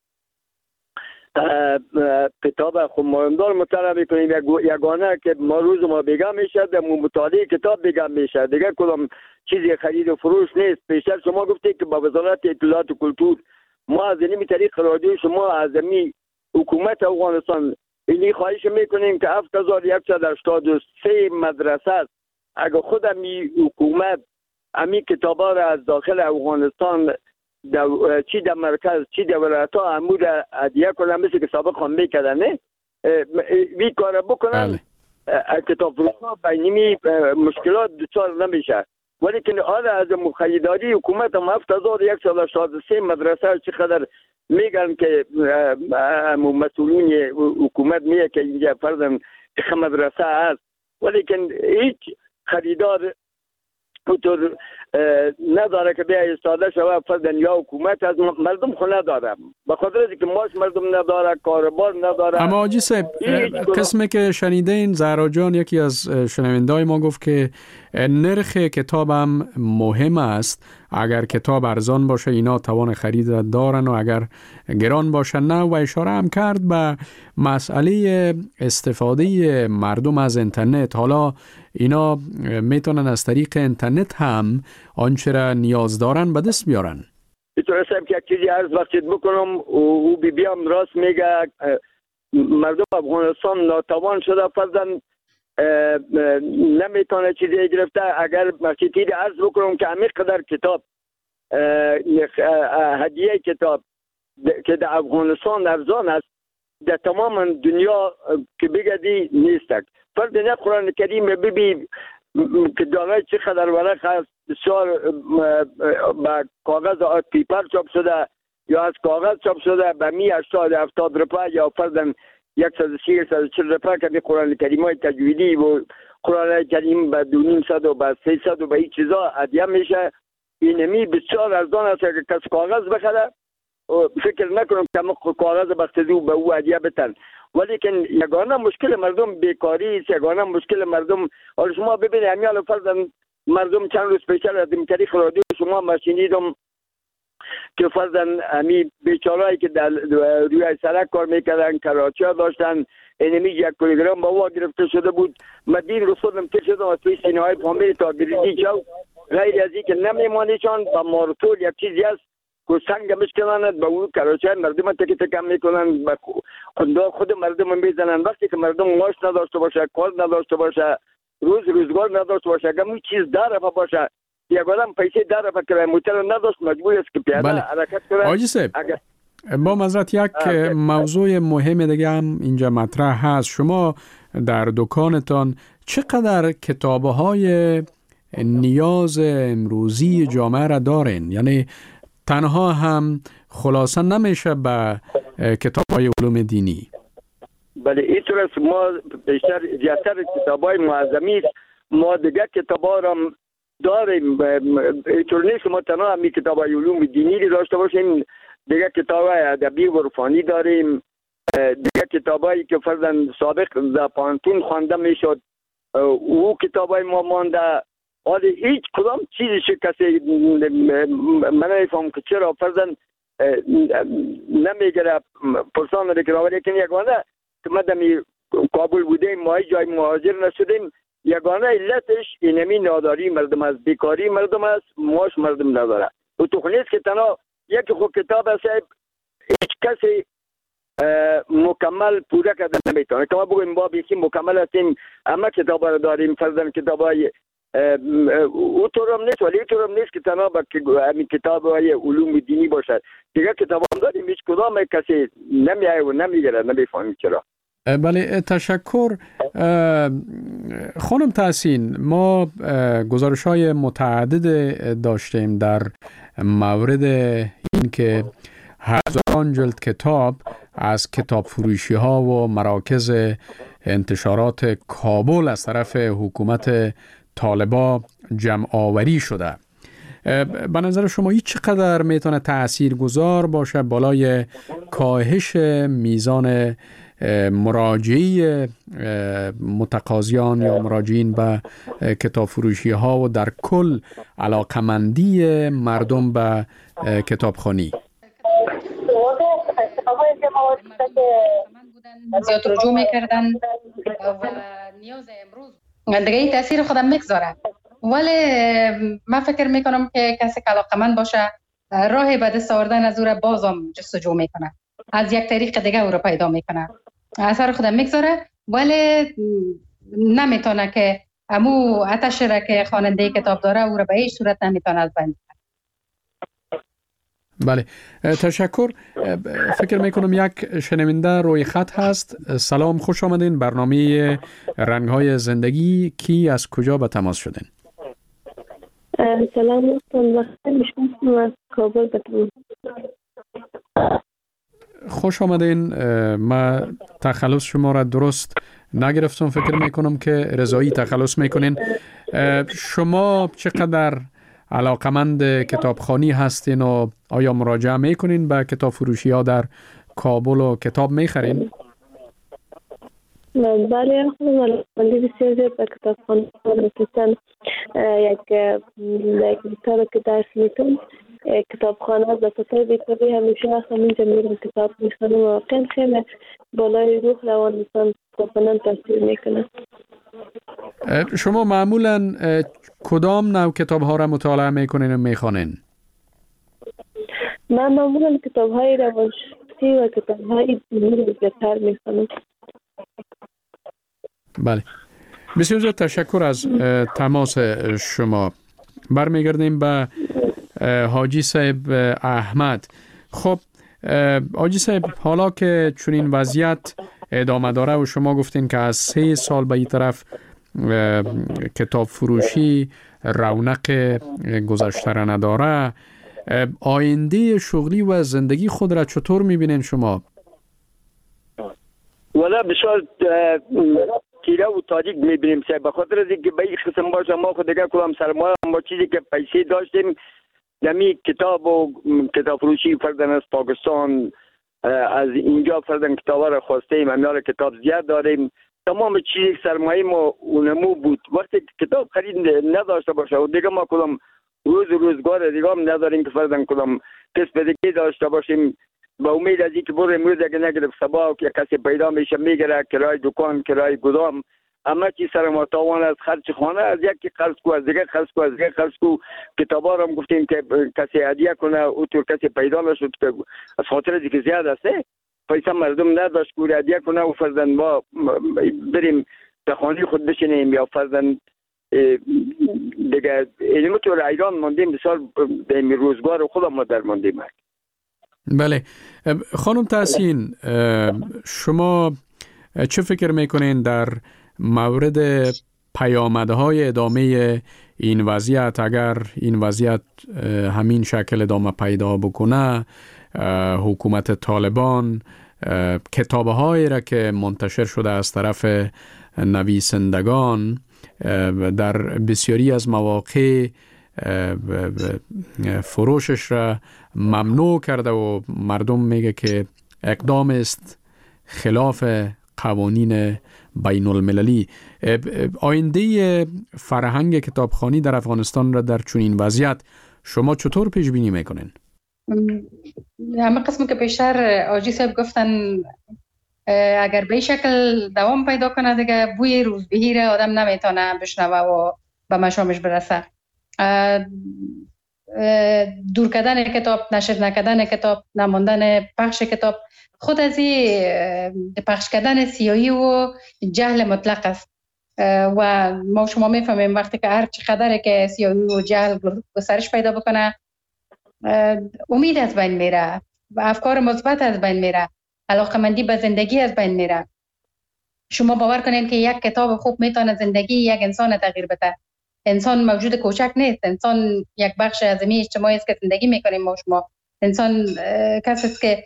کتاب خود مهمدار مطالعه میکنیم. یگانه که ما روز ما بگم میشه در مطالعه کتاب بگم میشه، دیگه کدام چیزی خرید و فروش نیست. پیشتر شما گفتید که با وزارت اطلاعات و کلتور ما از این طریق رادیو شما از این حکومت افغانستان اینی خواهش میکنیم که 7183 مدرسه اگر خود امی حکومت امی کتابا را از داخل افغانستان چی در مرکز چی در ولایت ها امور عدیه کنن مثل که سابق هم میکردن وی کار بکنن کتاب فروش ها بینیمی مشکلات دچار نمیشه. ولی که آن از خریداری حکومت هم 7183 مدرسه چقدر میگن که مسئولین حکومت میگه که اینجا فرضاً مدرسه هست، ولی که هیچ خریدار اونطور نداره که بیا استفاده شوه فرضاً یا حکومت از مردم خو نداره، به خاطر اینکه ماش مردم نداره، کاربار نداره. اما حاجی صاحب قسمی که شنیدین زهرا جان یکی از شنونده‌های ما گفت که نرخ کتابم مهم است، اگر کتاب ارزان باشه اینا توان خرید دارن و اگر گران باشه نه، و اشاره هم کرد به مسئله استفاده مردم از اینترنت. حالا اینا میتونن از طریق اینترنت هم آنچه را نیاز دارن به دست بیارن. اینطور هستم که یک چیزی عرض وقتید بکنم او بیام راست میگه مردم افغانستان ناتوان شده فرضاً نمیتونه چیزی گرفته. اگر مسیطی عرض بکنم که همی قدر کتاب هدیه کتاب که در افغانستان ارزان است در تمام دنیا که بگردی نیستک. فرض نه قرآن کریم ببین که دانه چقدر ورق هست بسیار با کاغذ آرت پیپر چاپ شده یا از کاغذ چاپ شده به 180-70 روپیه یا فرضاً 130-140 روپیه که قرآن کریم های تجویدی و قرآن کریم به 200 و به 300 و به این چیزا هدیه میشه. اینمی بسیار ارزان است که کس کاغذ بخره فکر نکنم که کاغذ بخشیدی و به او هدیه بتن. ولی که یگانه مشکل مردم بیکاری است، یگانه مشکل مردم. حالا شما ببینید همیال فرضاً مردم چند روز پیش از طریق رادیو شما ما شنیدم که فرضاً همی بیچارهایی که در روی سرک کار میکردن کراچی ها داشتن اینمی 1 کیلوگرم با وا گرفته شده بود. مدین رسولم که شدم از توی سینه های پامیر تا گریدی چاو غیر از این که نمیمانی چون با مارتول یک چیزی هست که سنگ میشکنند با اون کراچی های مردم تکی تکم میکنن با خود مردم میزنن. وقتی که مردم معاش نداشته باشه، کار نداشته باشه، روزگار نداشته باشه، اگر اون چیز در رفت باشه یک آدم پیسه در رفت کرای موتر نداشت مجبور است که پیاده حرکت کنه. آجی صاحب با معذرت یک موضوع مهم دیگه هم اینجا مطرح هست. شما در دکانتان چقدر کتاب‌های نیاز امروزی جامعه را دارین؟ یعنی تنها هم خلاصه نمیشه به کتاب‌های علوم دینی؟ بله اینطور است. ما بیشتر زیادتر کتاب‌های معظمی است. ما دیگه کتاب‌ها را داریم. اینطور نیست ما تنها همی کتاب‌های علوم دینی داشته باشیم، دیگه کتاب‌های ادبی و عرفانی داریم، دیگه کتاب‌هایی که فرضاً سابق در پانتون خوانده میشد او کتاب‌های ما مانده. حالا هیچ کدام چیزی کسی من نمی‌فهمم که چرا فرضاً نمیگره پرسان رو که ولی که یگانه که ما دمی کابل بودیم ما جای مهاجر نشدیم، یگانه علتش اینمی ناداری مردم است، بیکاری مردم است، معاش مردم نداره. و تو خونیست که تنها یک خود کتاب است هیچ کسی مکمل پوره کرده نمیتونه که ما بگویم با بیسی مکمل هستیم اما کتاب را داریم فرضاً کتاب های او طورم نیست. ولی او طورم نیست که تنها با همین کتاب های علوم دینی باشد. دیگه کتاب هم داریم هیچ کدام کسی نمیایه و نمیگره، نمیفهمیم چرا. بله تشکر. خانم تحسین، ما گزارش های متعدد داشتیم در مورد این که هزاران جلد کتاب از کتاب فروشی ها و مراکز انتشارات کابل از طرف حکومت طالبا جمع آوری شده. به نظر شما این چقدر میتونه تاثیرگذار باشه بالای کاهش میزان مراجعه متقاضیان یا مراجعین به کتاب فروشی ها و در کل علاقمندی مردم به کتابخوانی؟ زیاد رجوع میکردن و نیاز امروز دیگه این تاثیر خودم میگذاره، ولی من فکر میکنم که کسی که علاقمند باشه راه به دست آوردن از او را بازم جستجو میکنه، از یک طریق دیگه او را پیدا میکنه، اثر خودم میگذاره، ولی نمیتونه که امو آتش را که خواننده کتاب داره او را به هیچ صورت نمیتونه از بین. بله، تشکر. فکر میکنم یک شنونده روی خط هست. سلام، خوش آمدین. برنامه رنگ‌های زندگی، کی از کجا به تماس شدین؟ سلام میشم از کابل بتون. خوش آمدین. من تخلص شما را درست نگرفتم، فکر میکنم که رضایی تخلص میکنین. شما چقدر علاقمند کتابخوانی هستین و آیا مراجعه میکنین به کتاب فروشی ها در کابل و کتاب میخرین؟ بله، خودم علاقمندی بسیار زیاد به کتابخانه مثلا یک کتاب که درس میتون کتابخانه به سطح بیتابی همیشه همینجا میرم کتاب میخونم و واقعا خیلی بالای روح روان انسان کتابخانه تاثیر میکنه. شما معمولا کدام نوع کتاب ها را مطالعه میکنین و میخوانین؟ من معمولا کتاب های روانشناسی و کتاب های دینی رو بیشتر میخوانم. بله، بسیار زیاد تشکر از تماس شما. برمیگردیم به حاجی صاحب احمد. خب حاجی صاحب، حالا که چنین وضعیت ادامه داره و شما گفتین که از 3 سال به این طرف کتاب فروشی رونق گذشته را نداره، آینده شغلی و زندگی خود را چطور میبینین شما؟ والا بسیار تیره و تاریک میبینیم به خاطر از اینکه به این قسم باشه ما خود دیگه کلام سرمایه ما چیزی که پیسه داشتیم دمی کتاب و کتاب فروشی فردن از پاکستان از اینجا فردن کتاب را خواسته ایم، کتاب زیاد داریم، تمام چیز سرمایه ما اونمو بود. وقتی کتاب خرید نداشته باشه و دیگه ما کدام روزگار دیگه هم نداریم که فردن کدام کسب دیگه داشته باشیم، با امید از اینکه برو امروز اگه نگرفت صبح که کسی پیدا میشه میگیره کرای دکان کرای گدام، اما چی سر ما تاوان از خرج خانه، از یکی خرج کو، از دیگه خرج کو، از دیگه خرج کو. کتابا رو هم گفتیم که کسی هدیه کنه او تو کسی پیدا نشد که از خاطر دیگه زیاد است پیسه مردم نداشت که هدیه کنه و فرزند ما بریم به خانه خود بشینیم یا فرزند دیگه اینمو تو ایران ماندیم بسیار به روزگار خودم ما در ماندیم. بله خانم تحسین، شما چه فکر میکنین در مورد پیامدهای ادامه این وضعیت؟ اگر این وضعیت همین شکل ادامه پیدا بکنه، حکومت طالبان کتاب‌هایی را که منتشر شده از طرف نویسندگان در بسیاری از مواقع فروشش را ممنوع کرده و مردم میگه که اقدام است خلاف قوانین بین المللی، آینده فرهنگ کتابخوانی در افغانستان را در چنین وضعیت شما چطور پیش بینی میکنین؟ همه قسم که پیشتر آجی صاحب گفتن اگر به شکل دوام پیدا کنه دیگه بوی روزبهی را آدم نمیتونه بشنوه و به مشامش برسه. دور کردن کتاب، نشر نکردن کتاب، نماندن پخش کتاب، خود از این پخش کردن سیاهی و جهل مطلق است و ما شما میفهمیم وقتی که هر چقدر که سیاهی و جهل گسترش پیدا بکنه امید از بین میره و افکار مثبت از بین میره، علاقمندی به زندگی از بین میره. شما باور کنین که یک کتاب خوب میتونه زندگی یک انسان تغییر بده. انسان موجود کوچک نیست، انسان یک بخش عظیمی اجتماعی است که زندگی میکنیم ما شما. انسان کسی است که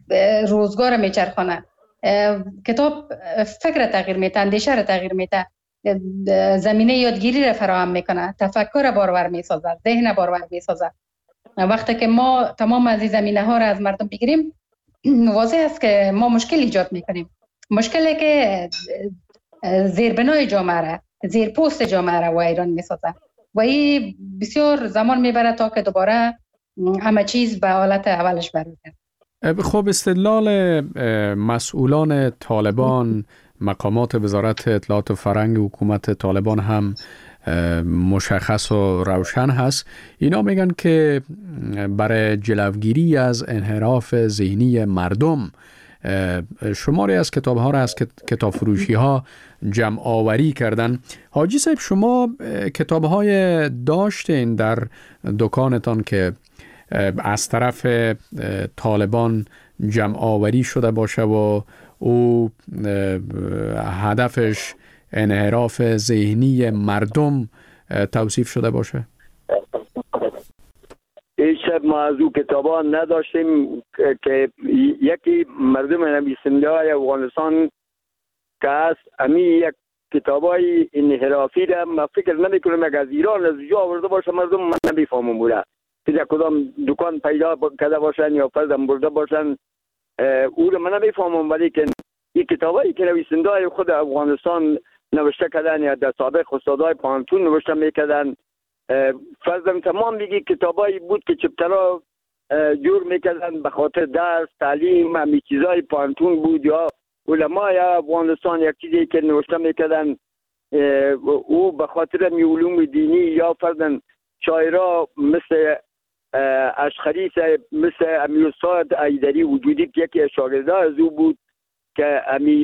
روزگار میچرخونه. کتاب فکر تغییر میده، اندیشه را تغییر میده. زمینه یادگیری را فراهم میکنه، تفکر بارور میسازه، ذهن بارور میسازه. وقتی که ما تمام از این زمینه ها را از مردم بگیریم، واضح است که ما مشکل ایجاد میکنیم. مشکلی که زیربنای جامعه را، زیر پوست جامعه را ویران میسازه و این بسیار زمان میبره تا که دوباره همه چیز به حالت اولش برگرده. خب استدلال مسئولان طالبان، مقامات وزارت اطلاعات و فرهنگ حکومت طالبان هم مشخص و روشن هست. اینا میگن که برای جلوگیری از انحراف ذهنی مردم شماری از کتاب ها را از کتاب فروشی ها جمع آوری کردن. حاجی صاحب، شما کتاب های داشتین در دکانتان که از طرف طالبان جمع آوری شده باشه و او هدفش انحراف ذهنی مردم توصیف شده باشه؟ هیچ ما از او کتابا نداشتیم که یکی مردم نویسنده های افغانستان که است، امی یک کتابای انحرافی را من فکر نمی کنم اگر از ایران از جا آورده باشه مردم من نمیفهمم بوده که در کدام دکان پیدا کرده باشن یا پردم برده باشن، او را من نمیفهمم. ولی که این کتابایی که نویسنده های خود افغانستان نوشته کردن یا در سابق استادای پانتون نوشته میکردن، فرضاً تمام میگی کتابایی بود که چپترها جور میکردن به خاطر درس تعلیم همی چیزای پانتون بود، یا علمای افغانستان یک چیزی که نوشته میکردن او به خاطر می علوم دینی، یا فرضاً شاعرها مثل اشخری صاحب، مثل امیر استاد ایدری وجودی که یکی شاگرده از او بود که امی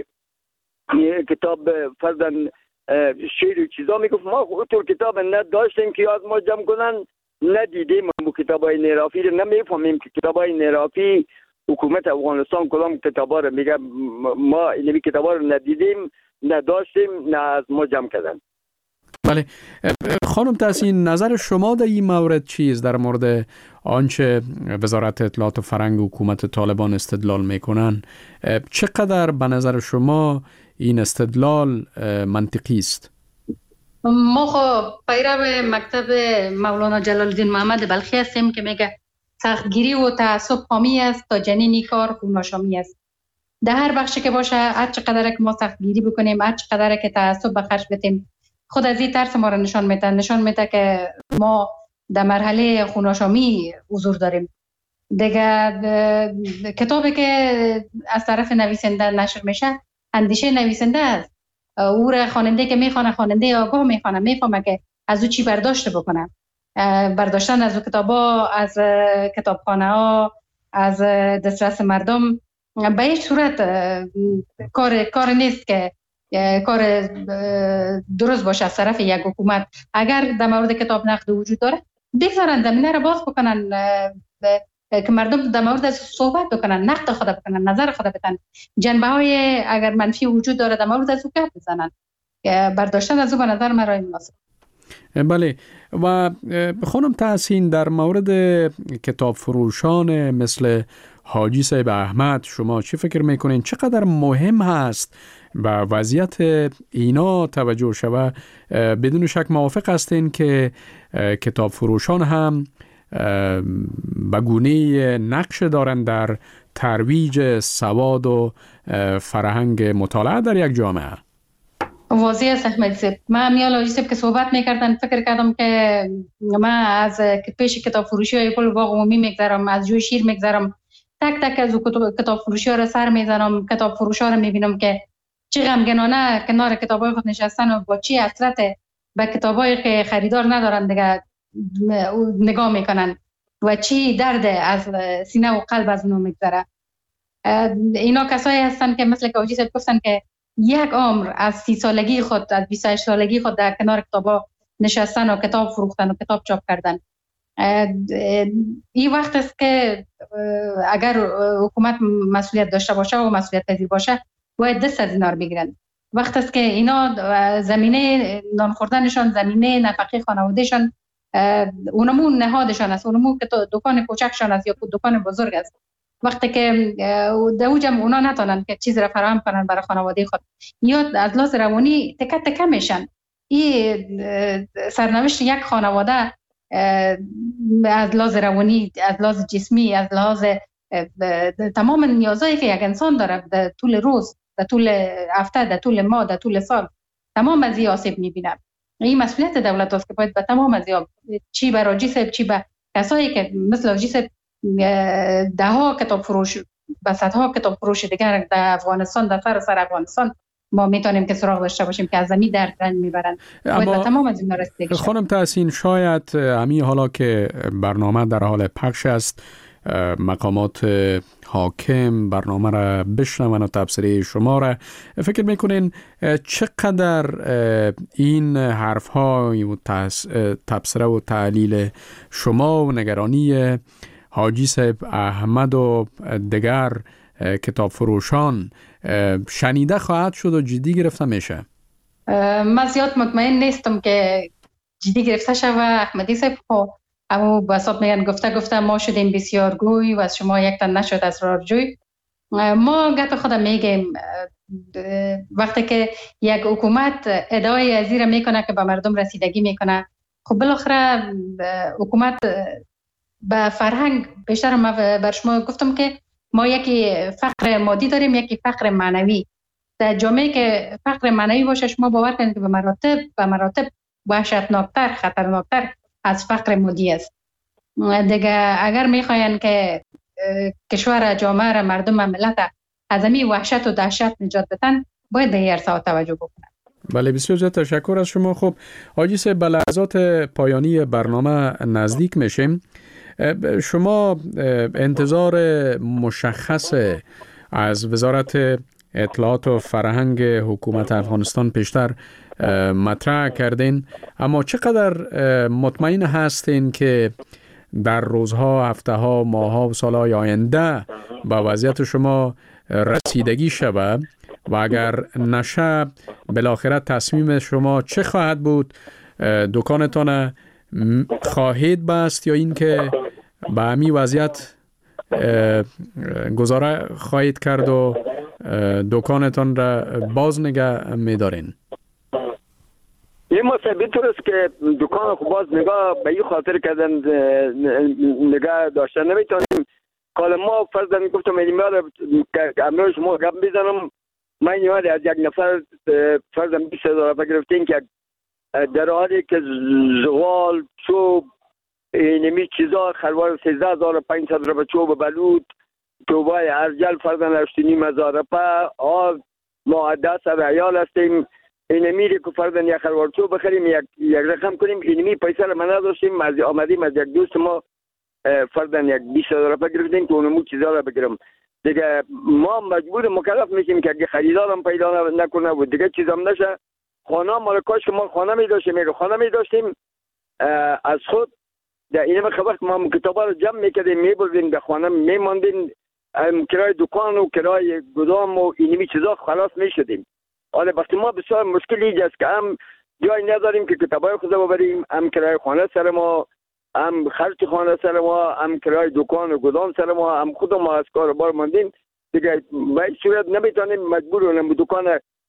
کتاب فرضاً شعر و چیزا میگفت. ما خودتور کتاب نداشتیم که از ما جمع کنن، ندیدیم ما کتابای انحرافی رو نمیفهمیم که کتابای انحرافی حکومت افغانستان کدام کتابا رو میگه. ما این کتابا رو ندیدیم، نداشتیم، نه از ما جمع کردن. بله خانم تحسین، نظر شما در این مورد چیست در مورد آنچه وزارت اطلاعات و فرهنگ حکومت طالبان استدلال میکنن؟ چقدر به نظر شما این استدلال منطقی است؟ ما خب پیرو مکتب مولانا جلال الدین محمد بلخی هستیم که میگه سختگیری و تعصب خامی است تا جنینی کار خوناشامی است. در هر بخشی که باشه، هر چقدر که ما سختگیری بکنیم، هر چقدر که تعصب به خرج بدیم، خود از این ترس ما را نشان میده که ما در مرحله خوناشامی حضور داریم. دیگه کتابی که از طرف نویسنده نشر میشه اندیشه نویسنده است. او را خواننده که میخوانه، خواننده آگاه میخوانه، میفهمه که از او چی برداشت بکنه. برداشتن از او کتابا از کتابخانه ها، از دسترس مردم به هیچ صورت کار نیست که کار درست باشه از طرف یک حکومت. اگر در مورد کتاب نقد وجود داره، بگذارن زمینه را باز بکنن که مردم در مورد از صحبت بکنن، نقد خود بکنن، نظر خود بدن. جنبه های اگر منفی وجود داره در مورد از او گپ بزنن. برداشتن از او به نظر من رای مناسب. بله. و خانم تحسین، در مورد کتاب فروشان مثل حاجی صاحب احمد شما چی فکر میکنین؟ چقدر مهم هست به وضعیت اینا توجه شوه؟ بدون شک موافق هستین که کتاب فروشان هم به گونه نقش دارن در ترویج سواد و فرهنگ مطالعه در یک جامعه؟ واضح است احمد صاحب. من میال حاجی صاحب که صحبت میکردن فکر کردم که من از پیش کتاب فروشی های کل باغ عمومی میگذرم، از جوی شیر میگذرم، تک تک از کتاب فروشی ها را سر میزنم، کتاب فروش ها را میبینم که چه غمگنانه کنار کتاب های خود نشستن و با چی حسرت به کتاب هایی که خریدار ندارن دیگه نگاه میکنن و چی درد از سینه و قلب از اونو میگذره. اینا کسایی هستن که مثل که حاجی صاحب گفتن که یک عمر از 30 سالگی خود، از 28 سالگی خود در کنار کتابا نشستن و کتاب فروختن و کتاب چاپ کردن. این وقت است که اگر حکومت مسئولیت داشته باشه و مسئولیت پذیر باشه باید دست از اینا رو بگیرن. وقت است که اینا زمینه نان خوردنشان، زمینه نفقه خانوادهشان، اونمون نهادشان است، اونمون که دکان کوچکشان است یا دکان بزرگ است. وقتی که در او جمع اونا نتونن که چیز را فراهم کنن برای خانواده خود یا از لحاظ روانی تکه تکه میشن. این سرنوشت یک خانواده از لحاظ روانی، از لحاظ جسمی، از لحاظ تمام نیازهایی که یک انسان داره در طول روز، در طول هفته، در طول ماه، در طول سال، تمام از این آسیب میبینه. این مسئولیت دولت است که باید به تمام از این، چی به راجی صاحب، چی به کسایی که مثل راجی صاحب ده ها کتاب فروش، به صدها کتاب فروش دیگر در افغانستان، در سراسر افغانستان ما میتونیم که سراغ داشته باشیم که از زمین درد رنج میبرن. باید به تمام از این رسیدگی شد. خانم تحسین، شاید همین حالا که برنامه در حال پخش است، مقامات حاکم برنامه را بشنون و تبصره شما را، فکر میکنین چقدر این حرف ها و تبصره و تعلیل شما و نگرانی حاجی صاحب احمد و دیگر کتاب فروشان شنیده خواهد شد و جدی گرفته میشه؟ من زیاد مطمئن نیستم که جدی گرفته شد. احمدی صاحب اما بساط میگن گفته ما شدیم بسیار گوی و از شما یک تن نشد اسرارجوی. ما گپ خودم میگیم وقتی که یک حکومت ادعای ازیر میکنه که به مردم رسیدگی میکنه، خب بالاخره حکومت به فرهنگ، بیشتر ما بر شما گفتم که ما یکی فقر مادی داریم، یکی فقر معنوی. در جامعه که فقر معنوی باشه، شما باور کنید که به مراتب وحشتناکتر، خطرناکتر از فقر مادی است. دیگه اگر میخواین که کشور، جامعه را، مردم، ملت از این وحشت و دهشت نجات بدن، باید به این عرصه توجه بکنن. بله، بسیار زیاد تشکر از شما. خب حاجی صاحب، به لحظات پایانی برنامه نزدیک میشیم. شما انتظار مشخص از وزارت اطلاعات و فرهنگ حکومت افغانستان پیشتر مطرح کردین، اما چقدر مطمئن هستین که در روزها، هفته‌ها، ماه‌ها و سال‌های آینده با وضعیت شما رسیدگی شود؟ و اگر نشه، بالاخره تصمیم شما چه خواهد بود؟ دکانتان خواهید بست یا اینکه به همین وضعیت گزاره خواهید کرد و دکانتان را باز نگه می‌دارین؟ این مسئله طور است که دکان خود باز نگاه به این خاطر کردن نگاه داشتن نمیتونیم. کال ما فرضاً گفتم اینیمال که امروز شما گپ بزنم، من اینیمال از یک نفر فرضاً 20,000 گرفتین که در حالی که زغال، چوب، اینمی چیزا خروار 13,500 روپه، چوب بلود، چوبای ارجل فرضاً 8,500 روپه، ما 10 ریال هستیم. اینمی که فرضاً یک خروار چوب بخریم، یک رقم کنیم، اینمی پیسه رو ما نداشتیم، آمدیم از یک دوست ما فرضاً یک 20,000 روپه گرفتیم که اونمو چیزا رو بگیرم. دیگه ما مجبور مکلف میشیم که اگه خریدارم پیدا نکنه و دیگه چیزام نشه. خانه مال کاش که ما خانه می داشتیم از خود در این وقت ما کتابا رو جمع میکردیم، میبردیم در خانه میماندیم، کرای دکان و کرای گدام و اینمی چیزا خلاص میشدیم. حالا بس ما بسیار مشکلی است که هم جای نداریم که کتابای خود ببریم، هم کرای خانه سر ما، هم خرج خانه سر ما، هم کرای دکان و گدام سر ما، هم خود ما از کار بار ماندیم. دیگه به این صورت نمیتونیم، مجبوریم دکان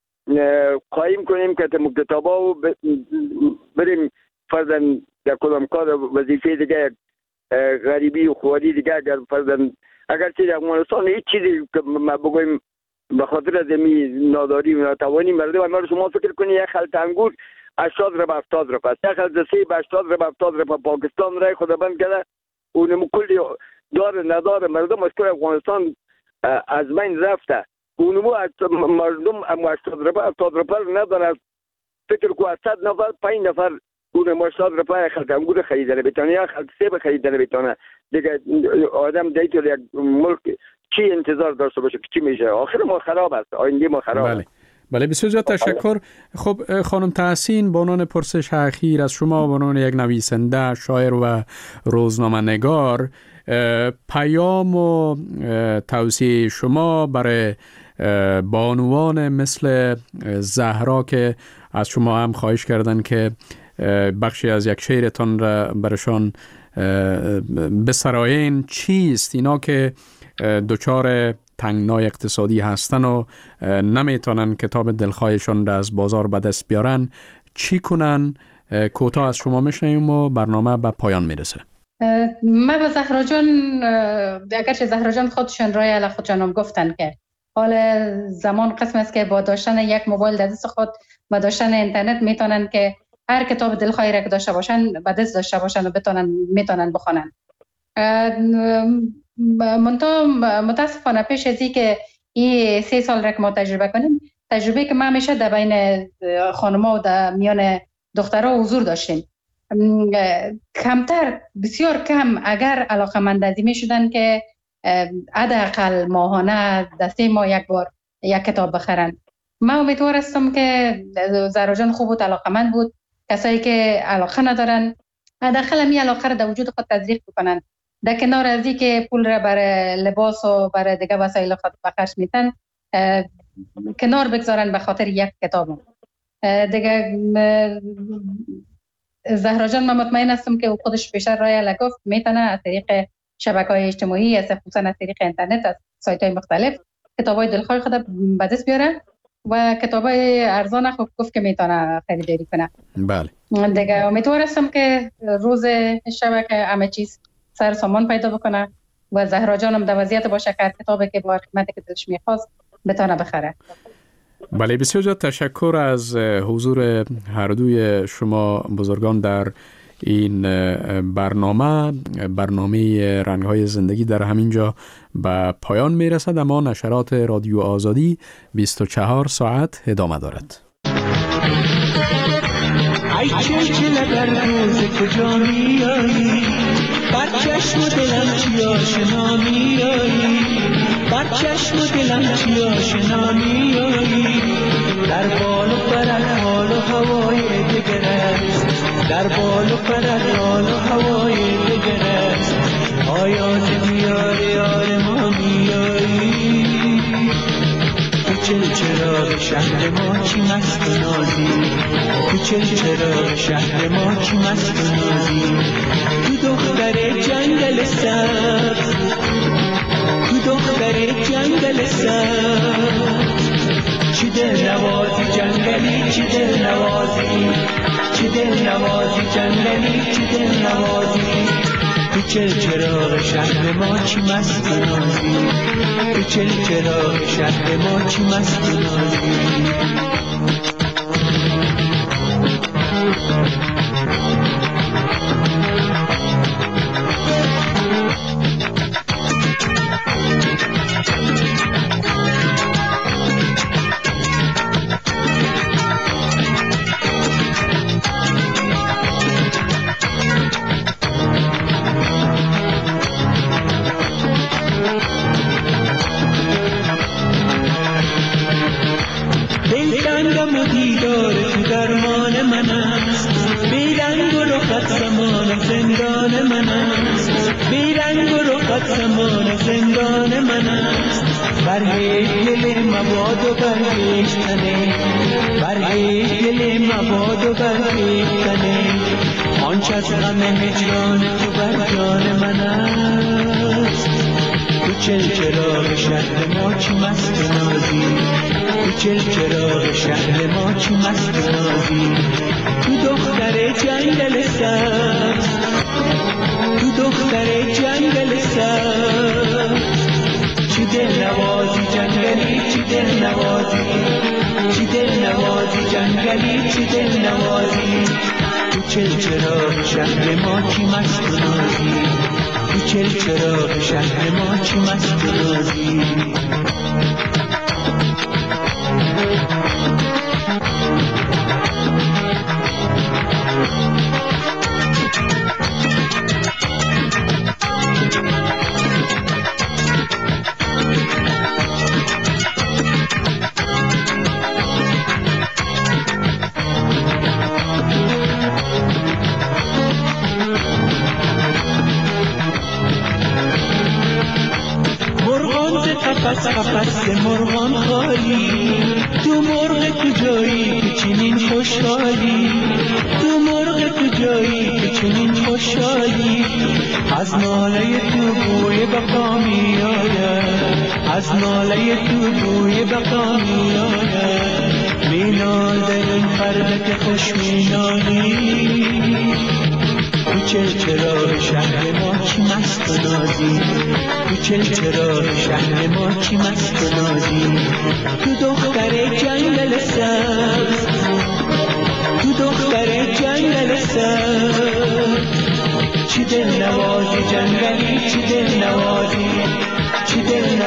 قایم کنیم که کتابا و بریم فرضاً در کدام کار وظیفه دیگه غریبی و خواری دیگه. اگر فرضاً اگر چیز افغانستان هیچ چیزی که ما بگویم به خاطر از می ناداری و ناتوانی مردم، اما شما فکر کنید یک خلط انگور 80 روپه 70 روپه است، یک خلط سیب 80 روپه 70 روپه. پاکستان رای خود بند کرده، اونم کلی دار ندار مردم از کل افغانستان از بین رفته. اونمو مردم 80 روپه 70 روپه نداره. فکر کو 100 نفر 5 نفر اون 80 روپه خلط انگور خریدن بتونه یا خلط سیب خریدن بتونه. دیگه آدم دیگه یک ملک چی انتظار داشته باشه که چی میشه؟ آخر ما خراب است، آینده ما خراب است. بله، بسیار زیاد تشکر. خب خانم تحسین، با عنوان پرسش اخیر از شما، با عنوان یک نویسنده، شاعر و روزنامه نگار، پیام و توصیه شما برای بانوان مثل زهرا که از شما هم خواهش کردن که بخشی از یک شعرتان را برشان بسرایین چیست؟ اینا که دچار تنگنای اقتصادی هستن و نمیتونن کتاب دلخواهشون را از بازار به دست بیارن، چی کنن؟ کوتاه از شما میشنیم و برنامه به پایان میرسه. ما به زهرا جان، اگرچه زهرا جان خودشان رای علی خودشان هم گفتن که حال زمان قسم است که با داشتن یک موبایل در دست خود و داشتن اینترنت میتونن که هر کتاب دلخواهی را که داشته باشن به دست داشته باشن و میتونن بخونن. متاسفانه پیش از که این 3 سال را که ما تجربه کنیم، تجربه که ما همیشه در بین خانم‌ها و در میان دخترها حضور داشتیم، کمتر، بسیار کم اگر علاقه‌مند از این میشدن که حداقل ماهانه در 3 ماه یک بار یک کتاب بخرن. من امیدوار هستم که زهرا جان خوب و علاقه‌مند بود. کسایی که علاقه ندارن حداقل همین علاقه را در وجود خود تزریق بکنن، در کنار از این که پول را برای لباس و برای دیگه وسایل خود بخرج میتن، کنار بگذارن به خاطر یک کتاب. دیگه زهرا جان من مطمئن هستم که خودش بیشتر رای گفت میتونه از طریق شبکه‌های اجتماعی، خصوصا از طریق اینترنت، از سایت‌های مختلف کتابای دلخواه خود به دست بیاره و کتابای ارزان خوب گفت که میتونه خریداری کنه. بله. دیگه امیدوار هستم که روز شبکه همه چیز سر سامان پیدا بکنه و زهرا جانم در وضعیت باشه که کتابی که با قیمتی که دلش میخواست بتونه بخره. بله، بسیار زیاد تشکر از حضور هر دوی شما بزرگان در این برنامه رنگ‌های زندگی در همینجا به پایان میرسد، اما نشرات رادیو آزادی 24 ساعت ادامه دارد. ای چلچله در روز کجا میایی، بر چشم و دلم چی آشنا میایی، بر چشم و دلم چی آشنا میایی، در بال و پر حال و هوای دگر است، در بال و پر حال و هوای دگر است، آیا زمیار یار ما میایی، تو چلچراغ شهر ما چی مست و نازی، تو چلچراغ شهر ما چی مست و نازی، تو دختر جنگل سبز، تو دختر جنگل سبز، چی دل نوازی جنگلی، چی دل نوازی، چی دل نوازی جنگلی، چی دل نوازی، تو چلچراغ شهر ما چی مست و نازی، تو چلچراغ شهر ما چی مست و نازی. چلچراغ شهر ما چی مست و نازی، تو چلچراغ شهر ما چی مست و نازی، تو دختر جنگل سبز، تو دختر جنگل سبز، چی دل نوازی جنگلی، چی دل نوازی، چی دل نوازی جنگلی، چی دل نوازی، تو چلچراغ شهر ما چی مست و نازی، تو چلچراغ شهر ما چی مست و نازی. قفس مرغان خالی، تو مرغ کجایی که چنین خوشحالی، تو مرغ کجایی که چنین خوشحالی، از ناله تو بوی بقا می آید، از ناله تو بوی بقا می آید، می نال در این پرده که خوش می نالی. کوچه چرا شهر ما کی مست و نازی، کوچه چرا شهر ما کی مست و نازی. تو دختر جنگل سبز، تو دختر جنگل سبز، چی دل نوازی جنگلی، چی دل نوازی، چی دل